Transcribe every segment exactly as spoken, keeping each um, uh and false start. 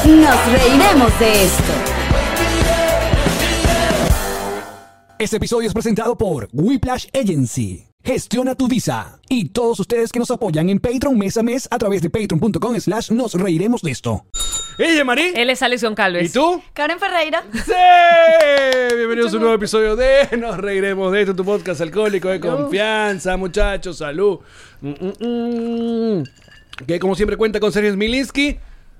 Nos reiremos de esto. Este episodio es presentado por Whiplash Agency. Gestiona tu visa. Y todos ustedes que nos apoyan en Patreon mes a mes a través de patreon.com slash nos reiremos de esto. ¡Ella, Marí! Él es Alexion Calves. ¿Y tú? Karen Ferreira. ¡Sí! Bienvenidos a un nuevo episodio de Nos Reiremos de esto, tu podcast alcohólico de confianza, muchachos. Salud. Mm, mm, mm. Que como siempre cuenta con Sergio Smilinski.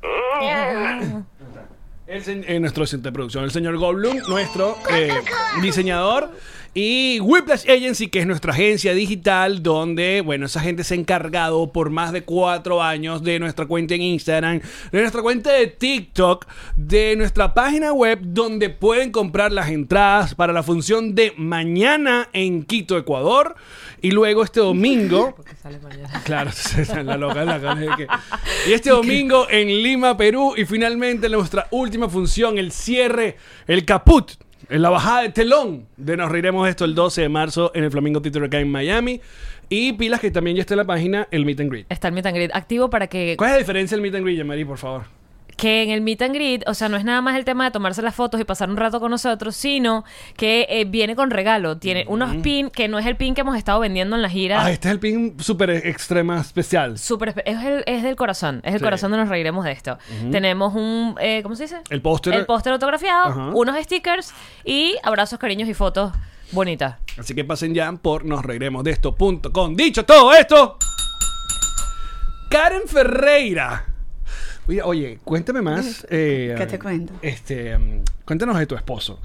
El se- eh, nuestro asistente de producción, el señor Goldblum, nuestro eh, diseñador. Y Whiplash Agency, que es nuestra agencia digital, donde, bueno, esa gente se ha encargado por más de cuatro años de nuestra cuenta en Instagram, de nuestra cuenta de TikTok, de nuestra página web, donde pueden comprar las entradas para la función de mañana en Quito, Ecuador. Y luego este domingo... Porque sale mañana. Claro, la loca, la cara de que... Y este domingo en Lima, Perú. Y finalmente nuestra última función, el cierre, el caput, en la bajada de telón de Nos Reiremos de esto el doce de marzo en el Flamingo Theater acá en Miami. Y pilas que también ya está en la página el Meet and Greet. Está el Meet and Greet activo para que... ¿Cuál es la diferencia del Meet and Greet, Yamari, por favor? Que en el Meet and Greet, o sea, no es nada más el tema de tomarse las fotos y pasar un rato con nosotros, sino que eh, viene con regalo. Tiene unos pin, que no es el pin que hemos estado vendiendo en la gira. Ah, este es el pin súper extrema especial. Súper espe- es, el- es del corazón, es el Sí. corazón de Nos Reiremos de esto. Tenemos un, eh, ¿cómo se dice? El póster. El póster autografiado, Ajá. unos stickers y abrazos, cariños y fotos bonitas. Así que pasen ya por nosreiremosdeesto punto com. Dicho todo esto, Karen Ferreira. Oye, oye, cuéntame más. eh, ¿Qué te cuento? Este, um, cuéntanos de tu esposo.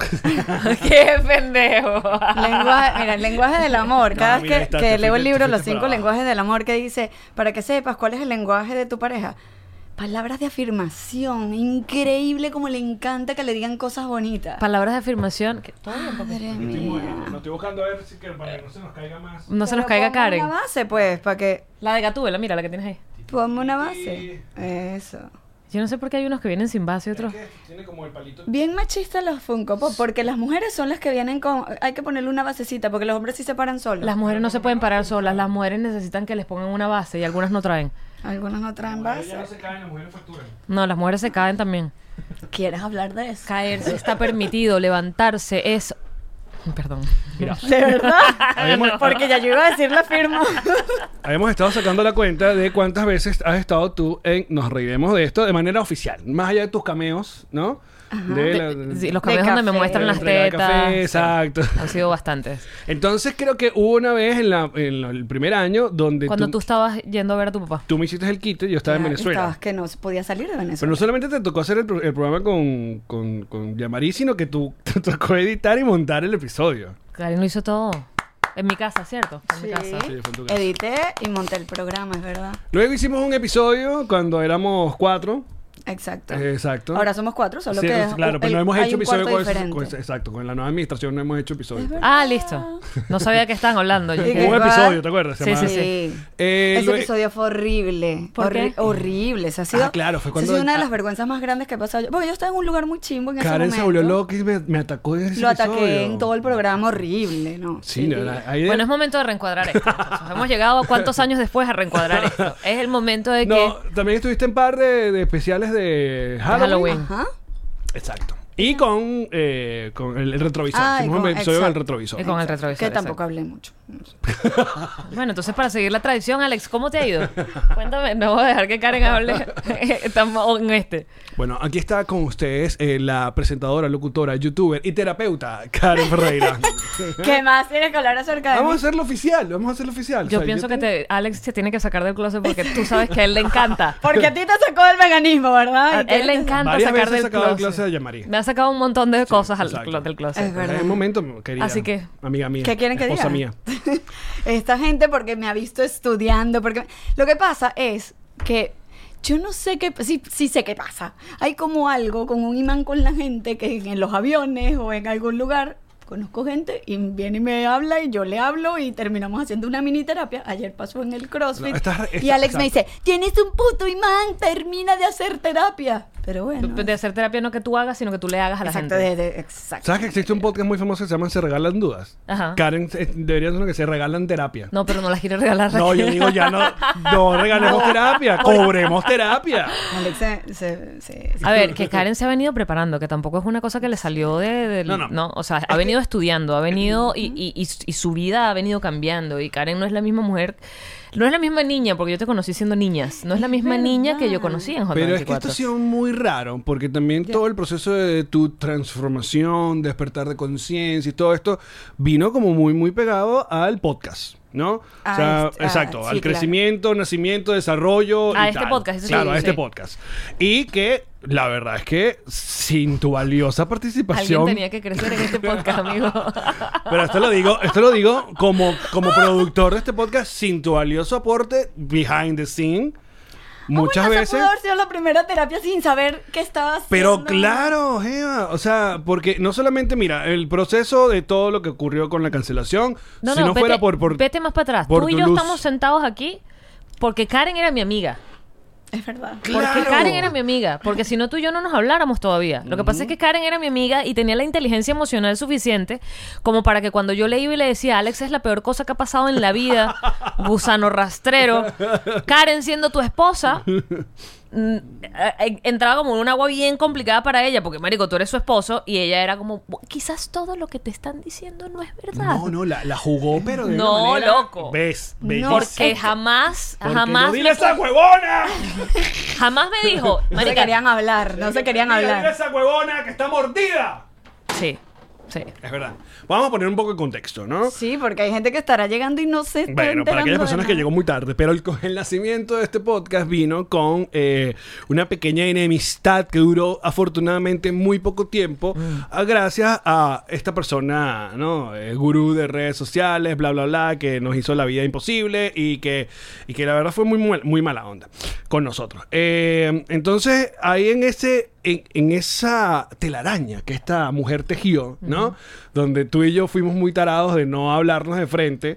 ¡Qué pendejo! Lenguaje, mira, el lenguaje del amor. Cada No, vez mira, que, está- que te leo el fuiste- libro te Los fuiste cinco para abajo. lenguajes del amor, que dice, para que sepas cuál es el lenguaje de tu pareja. Palabras de afirmación. Increíble como le encanta que le digan cosas bonitas. Palabras de afirmación. ¿Qué? ¿Todo bien, papá? Madre Estoy, mía. bueno, lo estoy buscando a ver si que para que no se nos caiga más. No se nos Pero caiga ponme Karen. una base, pues, para que... La de Gatúbela, mira la que tienes ahí. Ponme una base. Eso. Yo no sé por qué hay unos que vienen sin base y otros... Es que tiene como el palito. Bien machistas los Funko Pop, porque las mujeres son las que vienen con... Hay que ponerle una basecita, porque los hombres sí se paran solos. Las mujeres no se pueden parar solas, las mujeres necesitan que les pongan una base y algunas no traen. Algunos no traen Ya base. no se caen, las mujeres facturan. No, las mujeres se caen también. ¿Quieres hablar de eso? Caerse está permitido, levantarse es... Perdón. Mira, ¿De verdad? Habíamos- Porque ya yo iba a decir la firma. habíamos estado sacando la cuenta de cuántas veces has estado tú en Nos Reiremos de esto de manera oficial. Más allá de tus cameos, ¿no? De la- De- sí, los De cameos donde me café. muestran las entrega de tetas. café, Sí. exacto. Han sido bastantes. Entonces creo que hubo una vez en, la, en la- el primer año donde Cuando tú, tú estabas yendo a ver a tu papá. tú me hiciste el kit y yo estaba en Ya, Venezuela. Estabas que no se podía salir de Pero Venezuela. no solamente te tocó hacer el, pro- el programa con, con, con Yamari, sino que tú te tocó editar y montar el episodio. Karen lo hizo todo. En mi casa, ¿cierto? En mi Sí. casa. Sí, fue en tu casa. Edité y monté el programa, es verdad. Luego hicimos un episodio cuando éramos cuatro. Exacto. Eh, exacto. Ahora somos cuatro, solo Sí, que es claro, un- pero no el- hemos hay hecho un episodio cuarto con, diferente. con- exacto, con la nueva administración no hemos hecho episodio. Ah, listo. No sabía que estaban hablando. Yo ¿Y que- qué? Hubo un episodio, ¿te acuerdas? Se Sí, llamaba- sí, Sí. Eh, Ese luego- episodio fue horrible. ¿Por Horri- qué? Horrible. Se ha sido, Ah, claro, fue cuando- se ha sido una de ah. las vergüenzas más grandes que he pasado. yo- Porque yo estaba en un lugar muy chimbo en ese Karen momento. se volvió loca y me, me atacó en ese Lo ataqué episodio. en todo el programa, horrible, ¿no? Sí, no, la- ahí de- Bueno, es momento de reencuadrar esto. muchachos. Hemos llegado a cuántos años después a reencuadrar esto. Es el momento de que... No, también estuviste en par de, de especiales de Halloween. Halloween. Ajá. Exacto. Y con, eh, con el, el retrovisor. Ah, y Hicimos un con- episodio del exacto. retrovisor. Y con el retrovisor. Que tampoco exacto. hablé mucho. No sé. Bueno, entonces para seguir la tradición, Alex, ¿cómo te ha ido? Cuéntame, no voy a dejar que Karen hable Estamos en este. Bueno, aquí está con ustedes eh, la presentadora, locutora, youtuber y terapeuta, Karen Ferreira. ¿Qué más tienes que hablar acerca de Vamos a mí? hacerlo oficial, vamos a hacerlo oficial. Yo O sea, pienso que tengo- te, Alex se tiene que sacar del closet porque tú sabes que a él le encanta. Porque a ti te sacó del veganismo, ¿verdad? A Y que- él le encanta Varias sacar veces he del sacado del closet. closet a Yamari. Me ha sacado un montón de cosas al exacto. clo- del closet. Es verdad. Es el momento, querida. Así que- Amiga mía. ¿Qué quieren que esposa diga? mía. Esta gente porque me ha visto estudiando, porque lo que pasa es que yo no sé qué, sí, sí sé qué pasa. Hay como algo, como un imán con la gente que en los aviones o en algún lugar conozco gente y viene y me habla y yo le hablo y terminamos haciendo una mini terapia. Ayer pasó en el CrossFit No, estás- y estás- Alex me exacto. dice, tienes un puto imán, termina de hacer terapia. Pero bueno. De hacer terapia no que tú hagas, sino que tú le hagas a la Exacto, gente. de- de- exacto. ¿Sabes que existe un podcast muy famoso que se llama Se Regalan Dudas? Ajá. Karen eh, debería ser uno que se regalan terapia. No, pero no las quiere regalar. No, yo digo ya no, no regalemos terapia, cobremos terapia. Alex se, se- se- A ver, que Karen se ha venido preparando, que tampoco es una cosa que le salió de... del- No, no. O sea, ha venido estudiando, ha venido y, y, y, y su vida ha venido cambiando. Y Karen no es la misma mujer, no es la misma niña, porque yo te conocí siendo niñas. No es la misma verdad. niña que yo conocí en J Pero veinticuatro. es que esto ha sido muy raro, porque también todo el proceso de tu transformación, despertar de conciencia y todo esto, vino como muy, muy pegado al podcast, ¿no? O Ah, sea, este, ah, exacto, sí, al claro. crecimiento, nacimiento, desarrollo. A y este tal. podcast, eso sí, Claro, a este sí. podcast. Y que la verdad es que sin tu valiosa Alguien participación. tenía que crecer en este podcast, amigo. Pero esto lo digo, esto lo digo como, como productor de este podcast, sin tu valioso aporte behind the scene. Muchas Ah, bueno, veces. Esa pudo haber sido la primera terapia sin saber qué estaba haciendo. Pero claro, Eva, o sea, porque no solamente, mira, el proceso de todo lo que ocurrió con la cancelación, No, si no, no vete, fuera por, por vete más para atrás. por Tú y tu yo luz. estamos sentados aquí porque Karen era mi amiga. Es verdad. Claro. Porque Karen era mi amiga. Porque si no, tú y yo no nos habláramos todavía. Lo que pasa es que Karen era mi amiga y tenía la inteligencia emocional suficiente como para que cuando yo le iba y le decía, Alex es la peor cosa que ha pasado en la vida, gusano rastrero, Karen siendo tu esposa, mm, eh, entraba como en un agua bien complicada para ella, porque, marico, tú eres su esposo, y ella era como, quizás todo lo que te están diciendo no es verdad. No, no, la, la jugó, pero de No, una manera... loco. Ves, No, bellísima. Porque jamás, Porque jamás, yo, ¡dile me- esa huevona! jamás me dijo, No se marica, querían hablar, no se querían Dile, Dile hablar. esa huevona que está mordida. sí, sí. Es verdad. Vamos a poner un poco de contexto, ¿no? Sí, porque hay gente que estará llegando y no se está Bueno, para enterando aquellas de personas que nada. llegó muy tarde, pero el, con el nacimiento de este podcast vino con eh, una pequeña enemistad que duró afortunadamente muy poco tiempo, a- gracias a esta persona, ¿no? Eh, gurú de redes sociales, bla, bla, bla, que nos hizo la vida imposible y que, y que la verdad fue muy, muy, muy mala onda con nosotros. Eh, entonces, ahí en ese... En, en esa telaraña que esta mujer tejió, ¿no? Donde tú y yo fuimos muy tarados de no hablarnos de frente.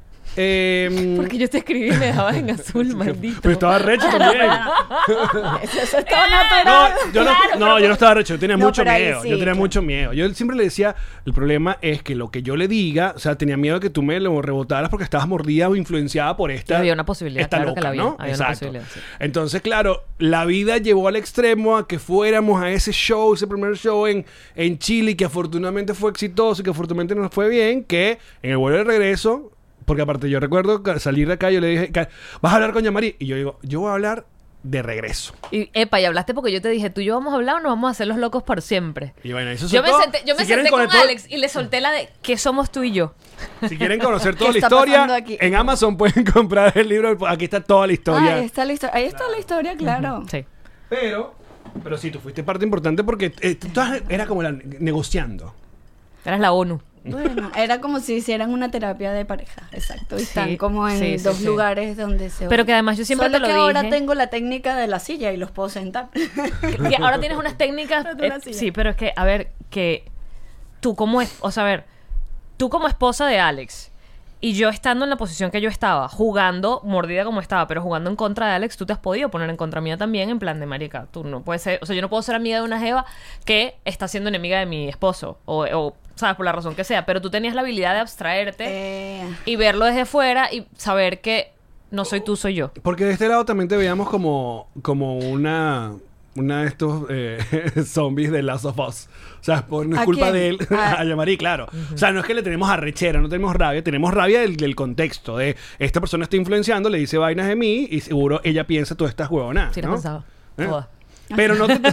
Eh, Porque yo te escribí y me dejabas en azul, maldito. pero estaba recho también. Eso, eso estaba No, natural. yo no, Claro, no, yo no estaba recho, yo tenía No, mucho pero ahí miedo. sí, yo tenía claro. mucho miedo. Yo siempre le decía, el problema es que lo que yo le diga, o sea, tenía miedo de que tú me lo rebotaras porque estabas mordida o influenciada por esta. Sí, había una posibilidad, esta claro que loca, la había, ¿no? había una Exacto. posibilidad, sí. Entonces, claro, la vida llevó al extremo a que fuéramos a ese show, ese primer show en, en Chile, que afortunadamente fue exitoso y que afortunadamente nos fue bien, que en el vuelo de regreso. Porque aparte yo recuerdo que salir de acá, yo le dije, "Ca- ¿vas a hablar con Yamari?" Y yo digo, yo voy a hablar de regreso. Y, epa, y hablaste porque yo te dije, tú y yo vamos a hablar o nos vamos a hacer los locos por siempre. Y bueno, eso Yo me soltó. senté, yo me Si quieren senté con conocer- Alex y le solté la de ¿qué somos tú y yo? Si quieren conocer toda la ¿Qué está historia, pasando aquí? en Amazon pueden comprar el libro. Aquí está toda la Ah, historia. ahí está la historia. Ahí está la historia, claro. Sí. Pero, pero sí, tú fuiste parte importante porque eh, tú estabas- era como la, negociando. Eras la ONU. Bueno, era como si hicieran una terapia de pareja, exacto. Y Sí, están como en sí, sí, dos sí. lugares donde se... Pero que además yo siempre Solo te lo que dije. ahora tengo la técnica de la silla y los puedo sentar. Y ahora tienes unas técnicas. Pero tú una eh, silla. sí, pero es que, a ver, que tú como es, o sea, a ver, tú como esposa de Alex y yo estando en la posición que yo estaba, jugando, mordida como estaba, pero jugando en contra de Alex, tú te has podido poner en contra mía también, en plan de marica. Tú no puedes ser, o sea, yo no puedo ser amiga de una jeva que está siendo enemiga de mi esposo, o, o sabes, por la razón que sea, pero tú tenías la habilidad de abstraerte Eh, y verlo desde fuera y saber que no soy tú, soy yo. Porque de este lado también te veíamos como, como una, una de estos eh, zombies de Last of Us. O sea, por, no es ¿A culpa quién? de él, Ah. a Yamari, claro. O sea, no es que le tenemos arrechera, no tenemos rabia, tenemos rabia del, del contexto, de esta persona está influenciando, le dice vainas de mí y seguro ella piensa todas estas huevonadas, Sí, lo ¿no? pensaba. ¿Eh? Todas. Pero no te...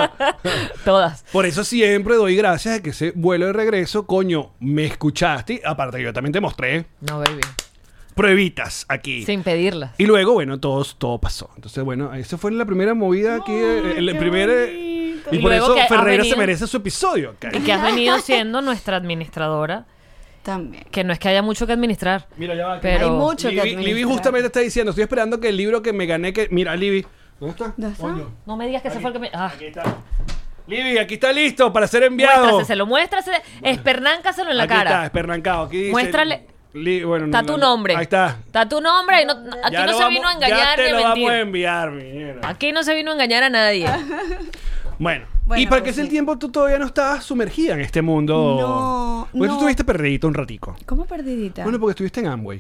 Todas. Por eso siempre doy gracias de que ese vuelo de regreso, coño, me escuchaste. Aparte, yo también te mostré No, baby. pruebitas aquí. Sin pedirlas. Y luego, bueno, todo, todo pasó. Entonces, bueno, esa fue la primera movida aquí. eh, el, qué primer. eh, bonito. Y Y por luego eso que has Ferreira venido- se merece su episodio. acá. Y que has venido siendo nuestra administradora, También. que no es que haya mucho que administrar. Mira, ya va. Pero- Hay mucho que Libby, administrar. Libby justamente está diciendo, estoy esperando que el libro que me gané, que... Mira, Libby. ¿Dónde está? ¿Dónde está? Coño. No me digas que se fue el que me... Ah, Aquí está. Libby, aquí está listo para ser enviado. Muéstraselo, muéstrase, espernáncaselo en la aquí cara. está, espernancado. Aquí dice, Muéstrale. Li- bueno, Está no, tu no, nombre. Ahí está. Está tu nombre. Y no- aquí Ya no lo se vamos- vino a engañar Ya te ni a lo vamos mentir. a enviar, mi ñera. Aquí no se vino a engañar a nadie. Bueno, Bueno, ¿y para qué pues es el sí. tiempo tú todavía no estabas sumergida en este mundo? No, Porque tú no. estuviste perdidito un ratico. ¿Cómo perdidita? Bueno, porque estuviste en Amway.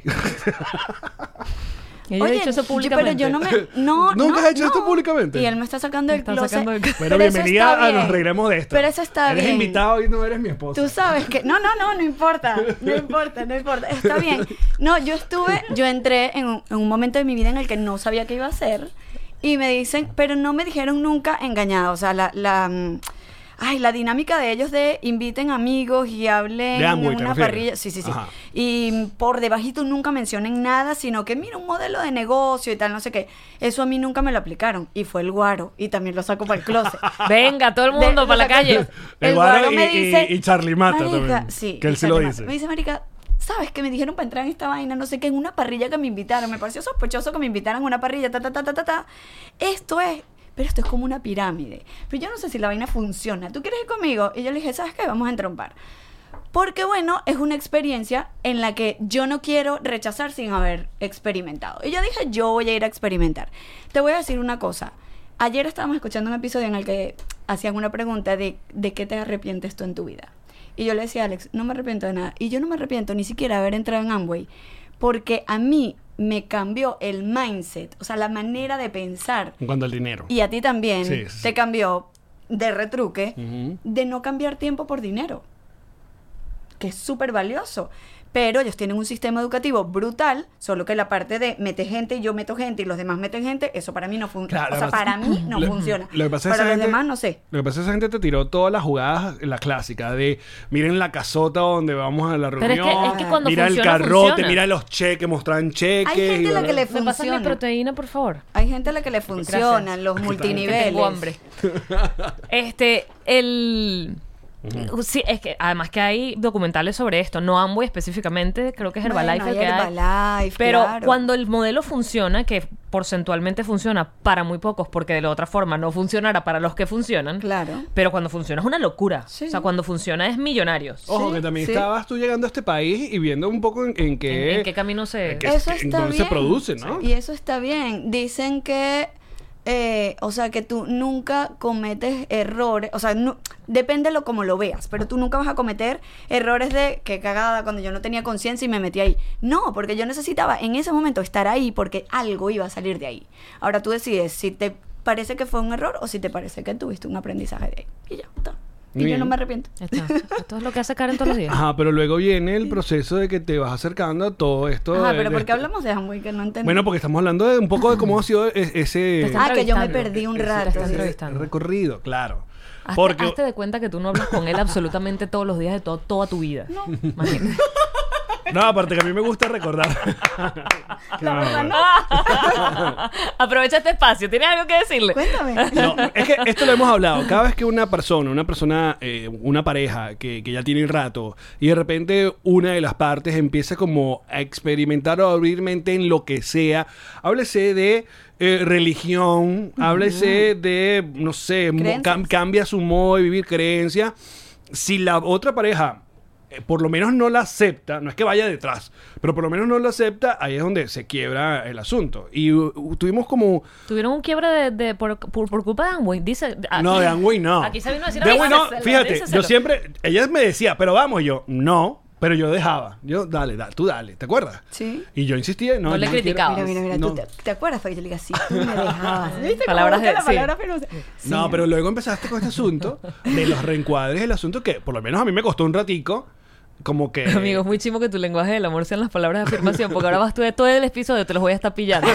Yo he Oye, dicho eso yo- públicamente. pero yo no me... No, ¿Nunca no, has hecho no. esto públicamente? Y él me está sacando Me el está closet. sacando el- Bueno, Pero eso bienvenida está a Nos bien. Reiremos de Esto. Pero eso está Eres bien. invitado y no eres mi esposa. Tú sabes que... No, no, no, no importa. No importa, no importa. Está bien. No, yo estuve... Yo entré en un, en un momento de mi vida en el que no sabía qué iba a hacer. Y me dicen... Pero no me dijeron nunca engañada. O sea, la... la mm, ay, la dinámica de ellos de inviten amigos y hablen De Amway, en ¿te una refieres? parrilla. Sí, sí, sí. Ajá. Y por debajito nunca mencionen nada, sino que mira un modelo de negocio y tal, no sé qué. Eso a mí nunca me lo aplicaron. Y fue el guaro. Y también lo saco para el closet. Venga, todo el De- mundo lo para la saco del calle. closet. El El guaro guaro y- me y- dice... y Charlie Mata "Marica", también, Sí. que él y sí lo Charlie dice. Mata. Me dice, marica, ¿sabes que me dijeron para entrar en esta vaina? No sé qué, en una parrilla que me invitaron. Me pareció sospechoso que me invitaran a una parrilla, ta, ta, ta, ta, ta, ta. Esto es... Pero esto es como una pirámide. Pero yo no sé si la vaina funciona. ¿Tú quieres ir conmigo? Y yo le dije, ¿sabes qué? Vamos a entrompar. Porque, bueno, es una experiencia en la que yo no quiero rechazar sin haber experimentado. Y yo dije, yo voy a ir a experimentar. Te voy a decir una cosa. Ayer estábamos escuchando un episodio en el que hacían una pregunta de, ¿de qué te arrepientes tú en tu vida? Y yo le decía a Alex, no me arrepiento de nada. Y yo no me arrepiento ni siquiera de haber entrado en Amway. Porque a mí me cambió el mindset, o sea, la manera de pensar. En cuanto al dinero. Y a ti también Sí, sí, sí. te cambió de retruque Ujú. de no cambiar tiempo por dinero, que es súper valioso. Pero ellos tienen un sistema educativo brutal, solo que la parte de mete gente y yo meto gente y los demás meten gente, eso para mí no funciona. Claro, o sea, lo que pasa- para mí no lo- funciona. lo que pasa es para esa los gente- demás no sé. Lo que pasa es que esa gente te tiró todas las jugadas, la clásica de miren la casota donde vamos a la Pero es que- reunión, es que cuando mira el funciona, carrote, funciona. mira los cheques, mostraban cheques. Hay gente y a la bla, que bla. le ¿Me pasas mi funciona. proteína, por favor? Hay gente a la que le funcionan Gracias. los Que multiniveles. tengo hambre. Este, el... Sí, es que además que hay documentales sobre esto, no Amway específicamente, creo que es Herbalife Bueno, el hay que hay. Herbalife, Pero claro. cuando el modelo funciona, que porcentualmente funciona para muy pocos, porque de la otra forma no funcionara para los que funcionan. Claro. Pero cuando funciona es una locura. Sí. O sea, cuando funciona es millonarios. Ojo, Sí, que también sí. estabas tú llegando a este país y viendo un poco en, en qué... ¿En, en qué camino se...? en qué- Eso en está dónde bien. se produce, ¿no? Y eso está bien. Dicen que, eh, o sea, que tú nunca cometes errores, o sea, no, depende de lo como lo veas, pero tú nunca vas a cometer errores de que cagada cuando yo no tenía conciencia y me metí ahí. No, porque yo necesitaba en ese momento estar ahí porque algo iba a salir de ahí. Ahora tú decides si te parece que fue un error o si te parece que tuviste un aprendizaje de ahí. Y ya está. Y Bien. yo no me arrepiento. Está. Esto es lo que hace Karen todos los días. Ajá, pero luego viene el proceso de que te vas acercando a todo esto. Ajá, de- pero de ¿por qué este- hablamos de Amway que no entendí? Bueno, porque estamos hablando de un poco de cómo ha sido e- ese, Te está Ah, que yo me entrevistando. perdí un ese- rato. está ese entrevistando. recorrido, claro. Hazte, Porque hazte de cuenta que tú no hablas con él absolutamente todos los días de to- toda tu vida. No. Imagínate. no, aparte que a mí me gusta recordar. La verdad, no. Aprovecha este espacio. ¿Tienes algo que decirle? Cuéntame. No, es que esto lo hemos hablado. Cada vez que una persona, una persona, eh, una pareja que, que ya tiene rato y de repente una de las partes empieza como a experimentar o a abrir mente en lo que sea, háblese de eh, religión, háblese de, no sé, mo- Creencias. cam- cambia su modo de vivir, creencia. Si la otra pareja eh, por lo menos no la acepta, no es que vaya detrás, pero por lo menos no la acepta, ahí es donde se quiebra el asunto. Y uh, uh, tuvimos como... Tuvieron un quiebre de, de- por, por, por culpa de Amway. Dice. aquí- No, de Amway no. Aquí se vino a decir De Amway no, díselo, fíjate, díselo. yo siempre, ella me decía, pero vamos, y yo, no, pero yo dejaba. Yo, dale, dale, tú dale, ¿te acuerdas? Sí. Y yo insistía, no, No yo le quiero- criticaba. Mira, mira, mira, No. ¿tú te, te acuerdas? Para que yo le diga, sí, tú me dejabas. ¿Viste cómo Palabras busca de- la sí. palabra filosa? Sí. No, pero luego empezaste con este asunto de los reencuadres, el asunto que por lo menos a mí me costó un ratico, como que... Amigo, es muy chimo que tu lenguaje del amor sean las palabras de afirmación, porque ahora vas tú de todo el episodio, te los voy a estar pillando.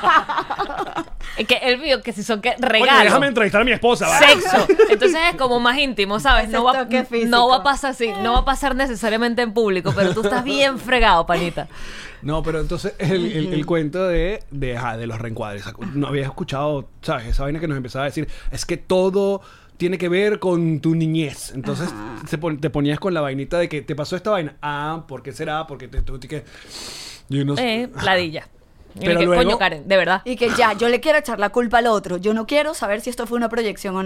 Es que el mío, que si son que Oye, regalos, déjame entrevistar a mi esposa, ¿vale? sexo. Entonces es como más íntimo, ¿sabes? Ese No va, toque físico. no va a pasar así, no va a pasar necesariamente en público, pero tú estás bien fregado, panita. No, pero entonces el, el- el cuento de, de, ajá, de los reencuadres. No había escuchado, ¿sabes? Esa vaina que nos empezaba a decir, es que todo tiene que ver con tu niñez. Entonces se pon- te ponías con la vainita de que te pasó esta vaina. Ah, ¿por qué será? Porque te tú que yo no sé. Eh, ladilla. Y Pero que, luego- coño, Karen, de verdad. Y que ya, yo le quiero echar la culpa al otro. Yo no quiero saber si esto fue una proyección o no.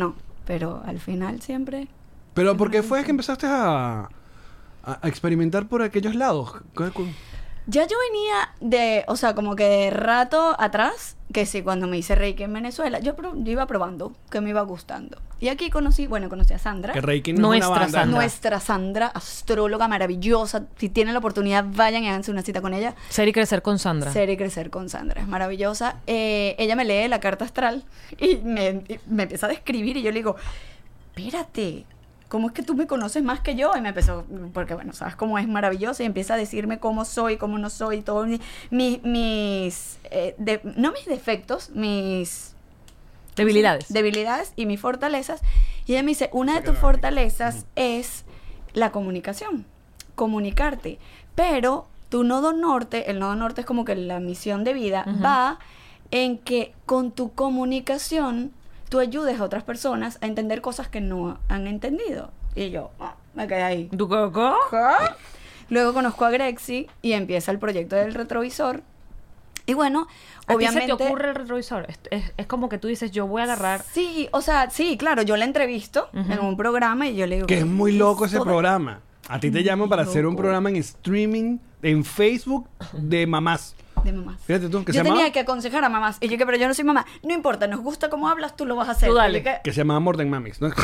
pero al final siempre... Pero ¿por qué fue que empezaste a, a, a experimentar por aquellos lados? ¿Cu- cu- Ya yo venía de, o sea, como que de rato atrás, que sí, cuando me hice Reiki en Venezuela, yo, pro- yo iba probando, que me iba gustando. Y aquí conocí, bueno, conocí a Sandra. Que Reiki no es una Nuestra banda. Sandra. Nuestra Sandra, astróloga maravillosa. Si tienen la oportunidad, vayan y háganse una cita con ella. Ser y crecer con Sandra. Ser y crecer con Sandra, es maravillosa. Eh, ella me lee la carta astral y me, y me empieza a describir y yo le digo, espérate, ¿cómo es que tú me conoces más que yo? Y me empezó, porque bueno, sabes cómo es maravillosa y empieza a decirme cómo soy, cómo no soy, todos mi- mi- mis, eh, de- no mis defectos, mis Debilidades. debilidades y mis fortalezas. Y ella me dice, una de tus fortalezas es la comunicación, comunicarte. Pero tu nodo norte, el nodo norte es como que la misión de vida, Ujú. va en que con tu comunicación tú ayudes a otras personas a entender cosas que no han entendido. Y yo, ah, me quedé ahí. ¿Tu coco? ¿Qué? Luego conozco a Grexi y empieza el proyecto del retrovisor. Y bueno, ¿A obviamente... ti se te ocurre el retrovisor? Es, es- es como que tú dices, yo voy a agarrar... Sí, o sea, sí, claro, yo la entrevisto Ujú. en un programa y yo le digo... Que es muy ¿qué loco ese todo? programa. A ti te llaman para hacer un loco. programa en streaming, en Facebook, de mamás. De mamás. Fíjate tú, que yo se llama- tenía que aconsejar a mamás. Y yo que, pero yo no soy mamá. No importa, nos gusta cómo hablas, tú lo vas a hacer. Tú dale. Y yo que- Que se llamaba More Than Mamis, ¿no?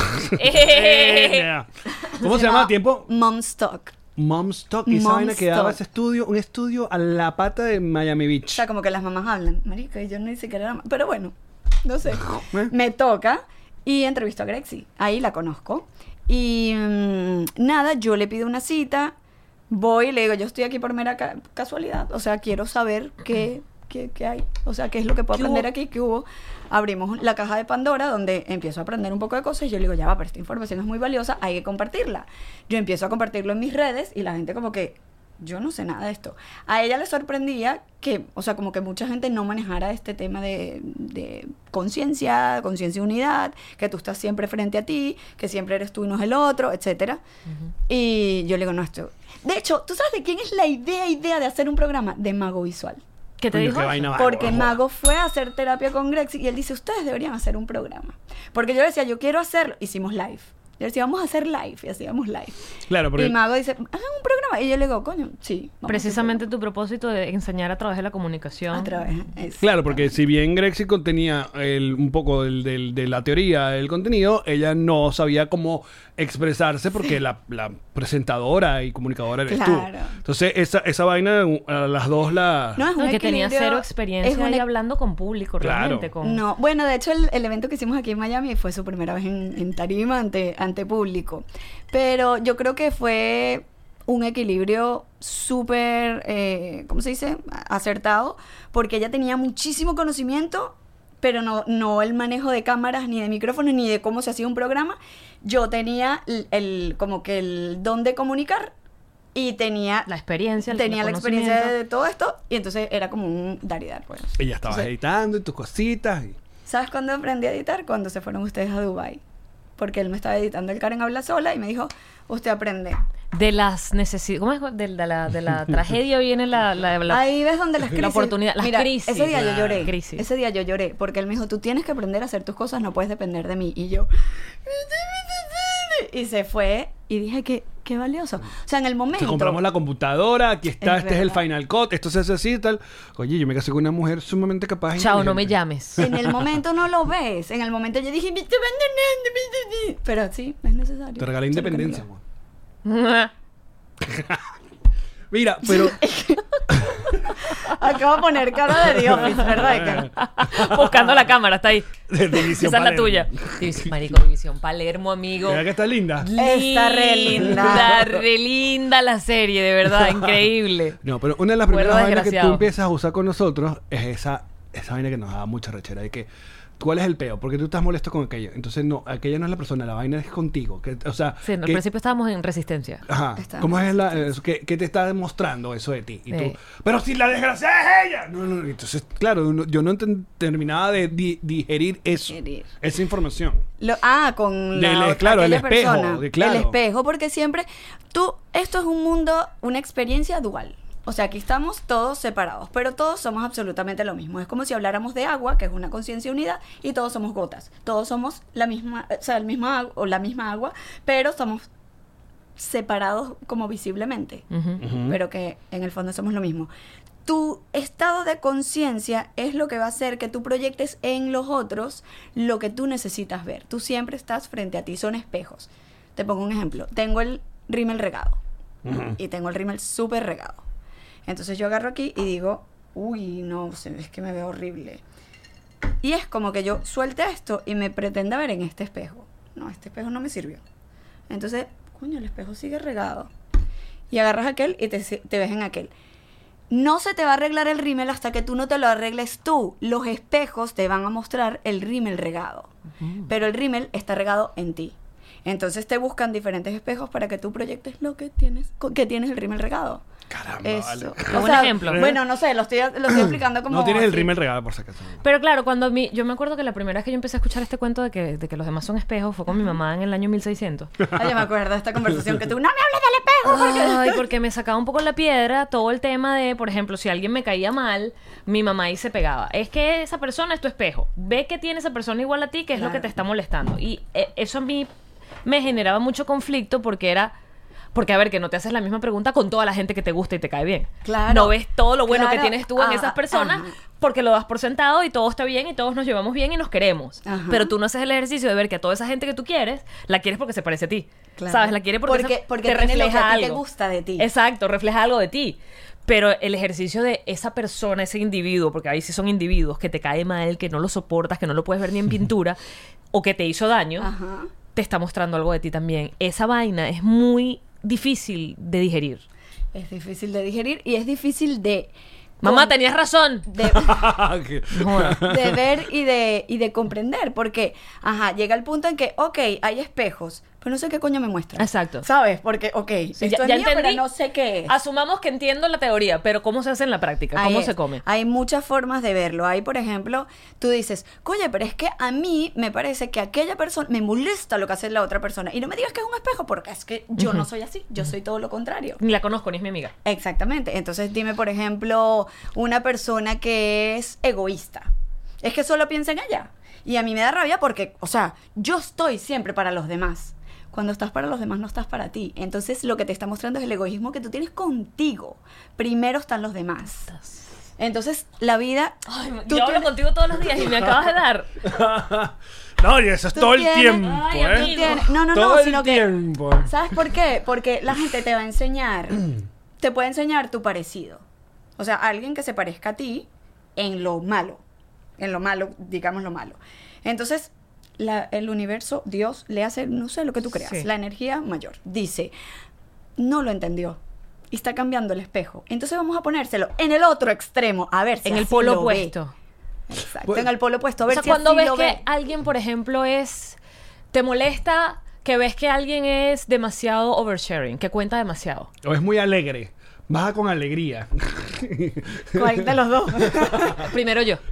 Eh. ¿Cómo se llama a tiempo? Mom's Talk. Mom's Talk. Y esa Mom's vaina que daba Talk. ese estudio, un estudio a la pata de Miami O Beach. sea, como que las mamás hablan. Marica, y yo ni siquiera era ma- Pero bueno, no sé. ¿Eh? Me toca y entrevisto a Grexi. Ahí la conozco. Y mm, nada, yo le pido una cita. Voy y le digo, yo estoy aquí por mera ca- casualidad. O sea, quiero saber qué, qué, qué hay. O sea, qué es lo que puedo ¿Qué aprender hubo? aquí, qué hubo. Abrimos la caja de Pandora donde empiezo a aprender un poco de cosas y yo le digo, ya va, pero esta información es muy valiosa, hay que compartirla. Yo empiezo a compartirlo en mis redes y la gente como que, yo no sé nada de esto. A ella le sorprendía que, o sea, como que mucha gente no manejara este tema de, de conciencia, conciencia y unidad, que tú estás siempre frente a ti, que siempre eres tú y no es el otro, etcétera. Y yo le digo, no, esto... De hecho, ¿tú sabes de quién es la idea, idea de hacer un programa? De Mago Visual. ¿Qué te Coño, dijo? qué eso? vaina Porque bárbara. Mago fue a hacer terapia con Grexi y él dice, ustedes deberían hacer un programa. Porque yo le decía, yo quiero hacerlo. Hicimos live. Yo decía, vamos a hacer live. Y hacíamos live. Claro, porque Y Mago dice, hagan un programa. Y yo le digo, coño, sí. vamos a hacer Precisamente un tu propósito de enseñar a través de la programa. comunicación. A través. es- Claro, porque si bien Grexi contenía el, un poco del, del- de la teoría del contenido, ella no sabía cómo expresarse porque la, la presentadora y comunicadora eres Claro. tú. Entonces, esa, esa vaina, a las dos la... No, es No, un y que tenía equilibrio, cero es experiencia un ahí equ- hablando con público, Claro. realmente. Con... No, bueno, de hecho el, el evento que hicimos aquí en Miami fue su primera vez en, en tarima ante, ante público. Pero yo creo que fue un equilibrio súper, eh, ¿cómo se dice? A- Acertado, porque ella tenía muchísimo conocimiento, pero no, no el manejo de cámaras, ni de micrófonos, ni de cómo se hacía un programa. Yo tenía el, el- como que el don de comunicar y tenía La experiencia, el tenía la experiencia conocimiento. de, de todo esto y entonces era como un dar y dar, pues. Ella estaba Entonces, editando y tus cositas. y- ¿Sabes cuándo aprendí a editar? Cuando se fueron ustedes a Dubai. Porque él me estaba editando el Karen Habla Sola y me dijo, usted aprende. De las necesidades... ¿Cómo es? De, de la, de la tragedia viene la... la, la- Ahí ves donde las crisis... La oportunidad, las Mira, crisis. ese día yo La lloré. crisis. Ese día yo lloré. Porque él me dijo, tú tienes que aprender a hacer tus cosas, no puedes depender de mí. Y yo... Y se fue y dije que qué valioso. O sea, en el momento... Te compramos la computadora, aquí está, Es este es el verdad. Final Cut, esto se hace así y tal. Oye, yo me casé con una mujer sumamente capaz. e Chao, no me inteligente. llames. En el momento no lo ves. En el momento yo dije, "Me estoy abandonando". Pero sí, es necesario. Te regalé Eso es lo que me independencia, dio. amor. Mira, pero... Acabo de poner cara de Dios, ¿verdad? Buscando la cámara, está ahí. de División Esa es la Palermo. tuya. División, marico, División Palermo, amigo. Mira que está linda. Está re linda. Linda, re linda la serie, de verdad, increíble. No, pero una de las Cuerdo primeras vainas que tú desgraciado. empiezas a usar con nosotros es esa, esa vaina que nos da mucha rechera. De que, ¿cuál es el peo? Porque tú estás molesto con aquello. Entonces, no, aquella no es la persona, la vaina es contigo. Que, o sea, Sí, al que- principio estábamos en resistencia. Ajá. Está ¿Cómo bien. es la, eso? ¿Qué, qué te está demostrando eso de ti? Y Sí. tú, pero si la desgraciada es ella. No, no, entonces, claro, uno- yo no enten- terminaba de di- digerir eso, Digerir. esa información. Lo- ah, con la Del- otra- claro, el aquella espejo, persona. de- claro. El espejo, porque siempre tú, esto es un mundo, una experiencia dual. O sea, aquí estamos todos separados, pero todos somos absolutamente lo mismo. Es como si habláramos de agua, que es una conciencia unida, y todos somos gotas. Todos somos la misma, o sea, el mismo agua, o la misma agua, pero somos separados como visiblemente. Ujú. Ujú. Pero que en el fondo somos lo mismo. Tu estado de conciencia es lo que va a hacer que tú proyectes en los otros lo que tú necesitas ver. Tú siempre estás frente a ti, son espejos. Te pongo un ejemplo. Tengo el rímel regado. Ujú. Y tengo el rímel súper regado. Entonces yo agarro aquí y digo, uy, no, se- es que me veo horrible. Y es como que yo suelte esto y me pretenda ver en este espejo. No, este espejo no me sirvió. Entonces, coño, el espejo sigue regado. Y agarras aquel y te, te ves en aquel. No se te va a arreglar el rímel hasta que tú no te lo arregles tú. Los espejos te van a mostrar el rímel regado. Pero el rímel está regado en ti. Entonces te buscan diferentes espejos para que tú proyectes lo que tienes, co- que tienes el rímel regado. Caramba, Eso. vale. Qué buen ejemplo. Bueno, no sé, lo estoy, lo estoy explicando como... No tienes el así. rímel regalo, por si acaso. Pero claro, cuando a mí, yo me acuerdo que la primera vez que yo empecé a escuchar este cuento de que, de que los demás son espejos fue con mi mamá en el año mil seiscientos. Ay, yo me acuerdo de esta conversación que tú, no me hables del espejo. Porque... Ay, porque me sacaba un poco la piedra todo el tema de, por ejemplo, si alguien me caía mal, mi mamá ahí se pegaba. Es que esa persona es tu espejo. Ve que tiene esa persona igual a ti, que es lo Claro. que te está molestando. Y eh, eso a mí me generaba mucho conflicto porque era... Porque, a ver, que no te haces la misma pregunta con toda la gente que te gusta y te cae bien. Claro. No ves todo lo bueno Claro. que tienes tú en Ah, esas personas ajá. porque lo das por sentado y todo está bien y todos nos llevamos bien y nos queremos. Ajá. Pero tú no haces el ejercicio de ver que a toda esa gente que tú quieres, la quieres porque se parece a ti. Claro. ¿Sabes? La quieres porque, Porque- esa- porque te tiene lo que refleja a ti te algo. gusta de ti. Exacto, refleja algo de ti. Pero el ejercicio de esa persona, ese individuo, porque ahí sí son individuos que te cae mal, que no lo soportas, que no lo puedes ver ni en pintura, o que te hizo daño, Ajá. te está mostrando algo de ti también. Esa vaina es muy difícil de digerir. Es difícil de digerir y es difícil de... Mamá, con- tenías razón. de, Que- No jodas. de ver y de, y de comprender, porque, ajá, llega el punto en que, ok, hay espejos, pero no sé qué coño me muestra. Exacto. ¿Sabes? Porque, ok, Sí, esto ya- es ya mío, entendí. pero no sé qué es. Asumamos que entiendo la teoría, pero ¿cómo se hace en la práctica? Ahí ¿Cómo es. se come? Hay muchas formas de verlo. Hay, por ejemplo, tú dices, oye, pero es que a mí me parece que aquella persona, me molesta lo que hace la otra persona. Y no me digas que es un espejo, porque es que yo no soy así, yo soy todo lo contrario. Ni la conozco, ni es mi amiga. Exactamente. Entonces dime, por ejemplo, una persona que es egoísta. Es que solo piensa en ella. Y a mí me da rabia porque, o sea, yo estoy siempre para los demás. Cuando estás para los demás, no estás para ti. Entonces lo que te está mostrando es el egoísmo que tú tienes contigo. Primero están los demás. Entonces, la vida... Ay, tú yo hablo tienes- contigo todos los días y me acabas de dar. No, y eso es Tú todo el tienes- tiempo, Ay, ¿eh? amigo. tú tienes- No, no, Todo no, el sino que... tiempo. ¿Sabes por qué? Porque la gente te va a enseñar, te puede enseñar tu parecido. O sea, alguien que se parezca a ti en lo malo. En lo malo, digamos lo malo. Entonces, la- el universo, Dios, le hace, no sé lo que tú creas, Sí. la energía mayor. Dice, no lo entendió. Y está cambiando el espejo. Entonces vamos a ponérselo en el otro extremo, a ver si En el así polo lo ve. opuesto. Exacto, Pues- en el polo opuesto. A ver O sea, si cuando así ves lo que ve. alguien, por ejemplo, es... Te molesta que ves que alguien es demasiado oversharing, que cuenta demasiado. O es muy alegre. Baja con alegría. ¿Cuál de los dos? Primero yo.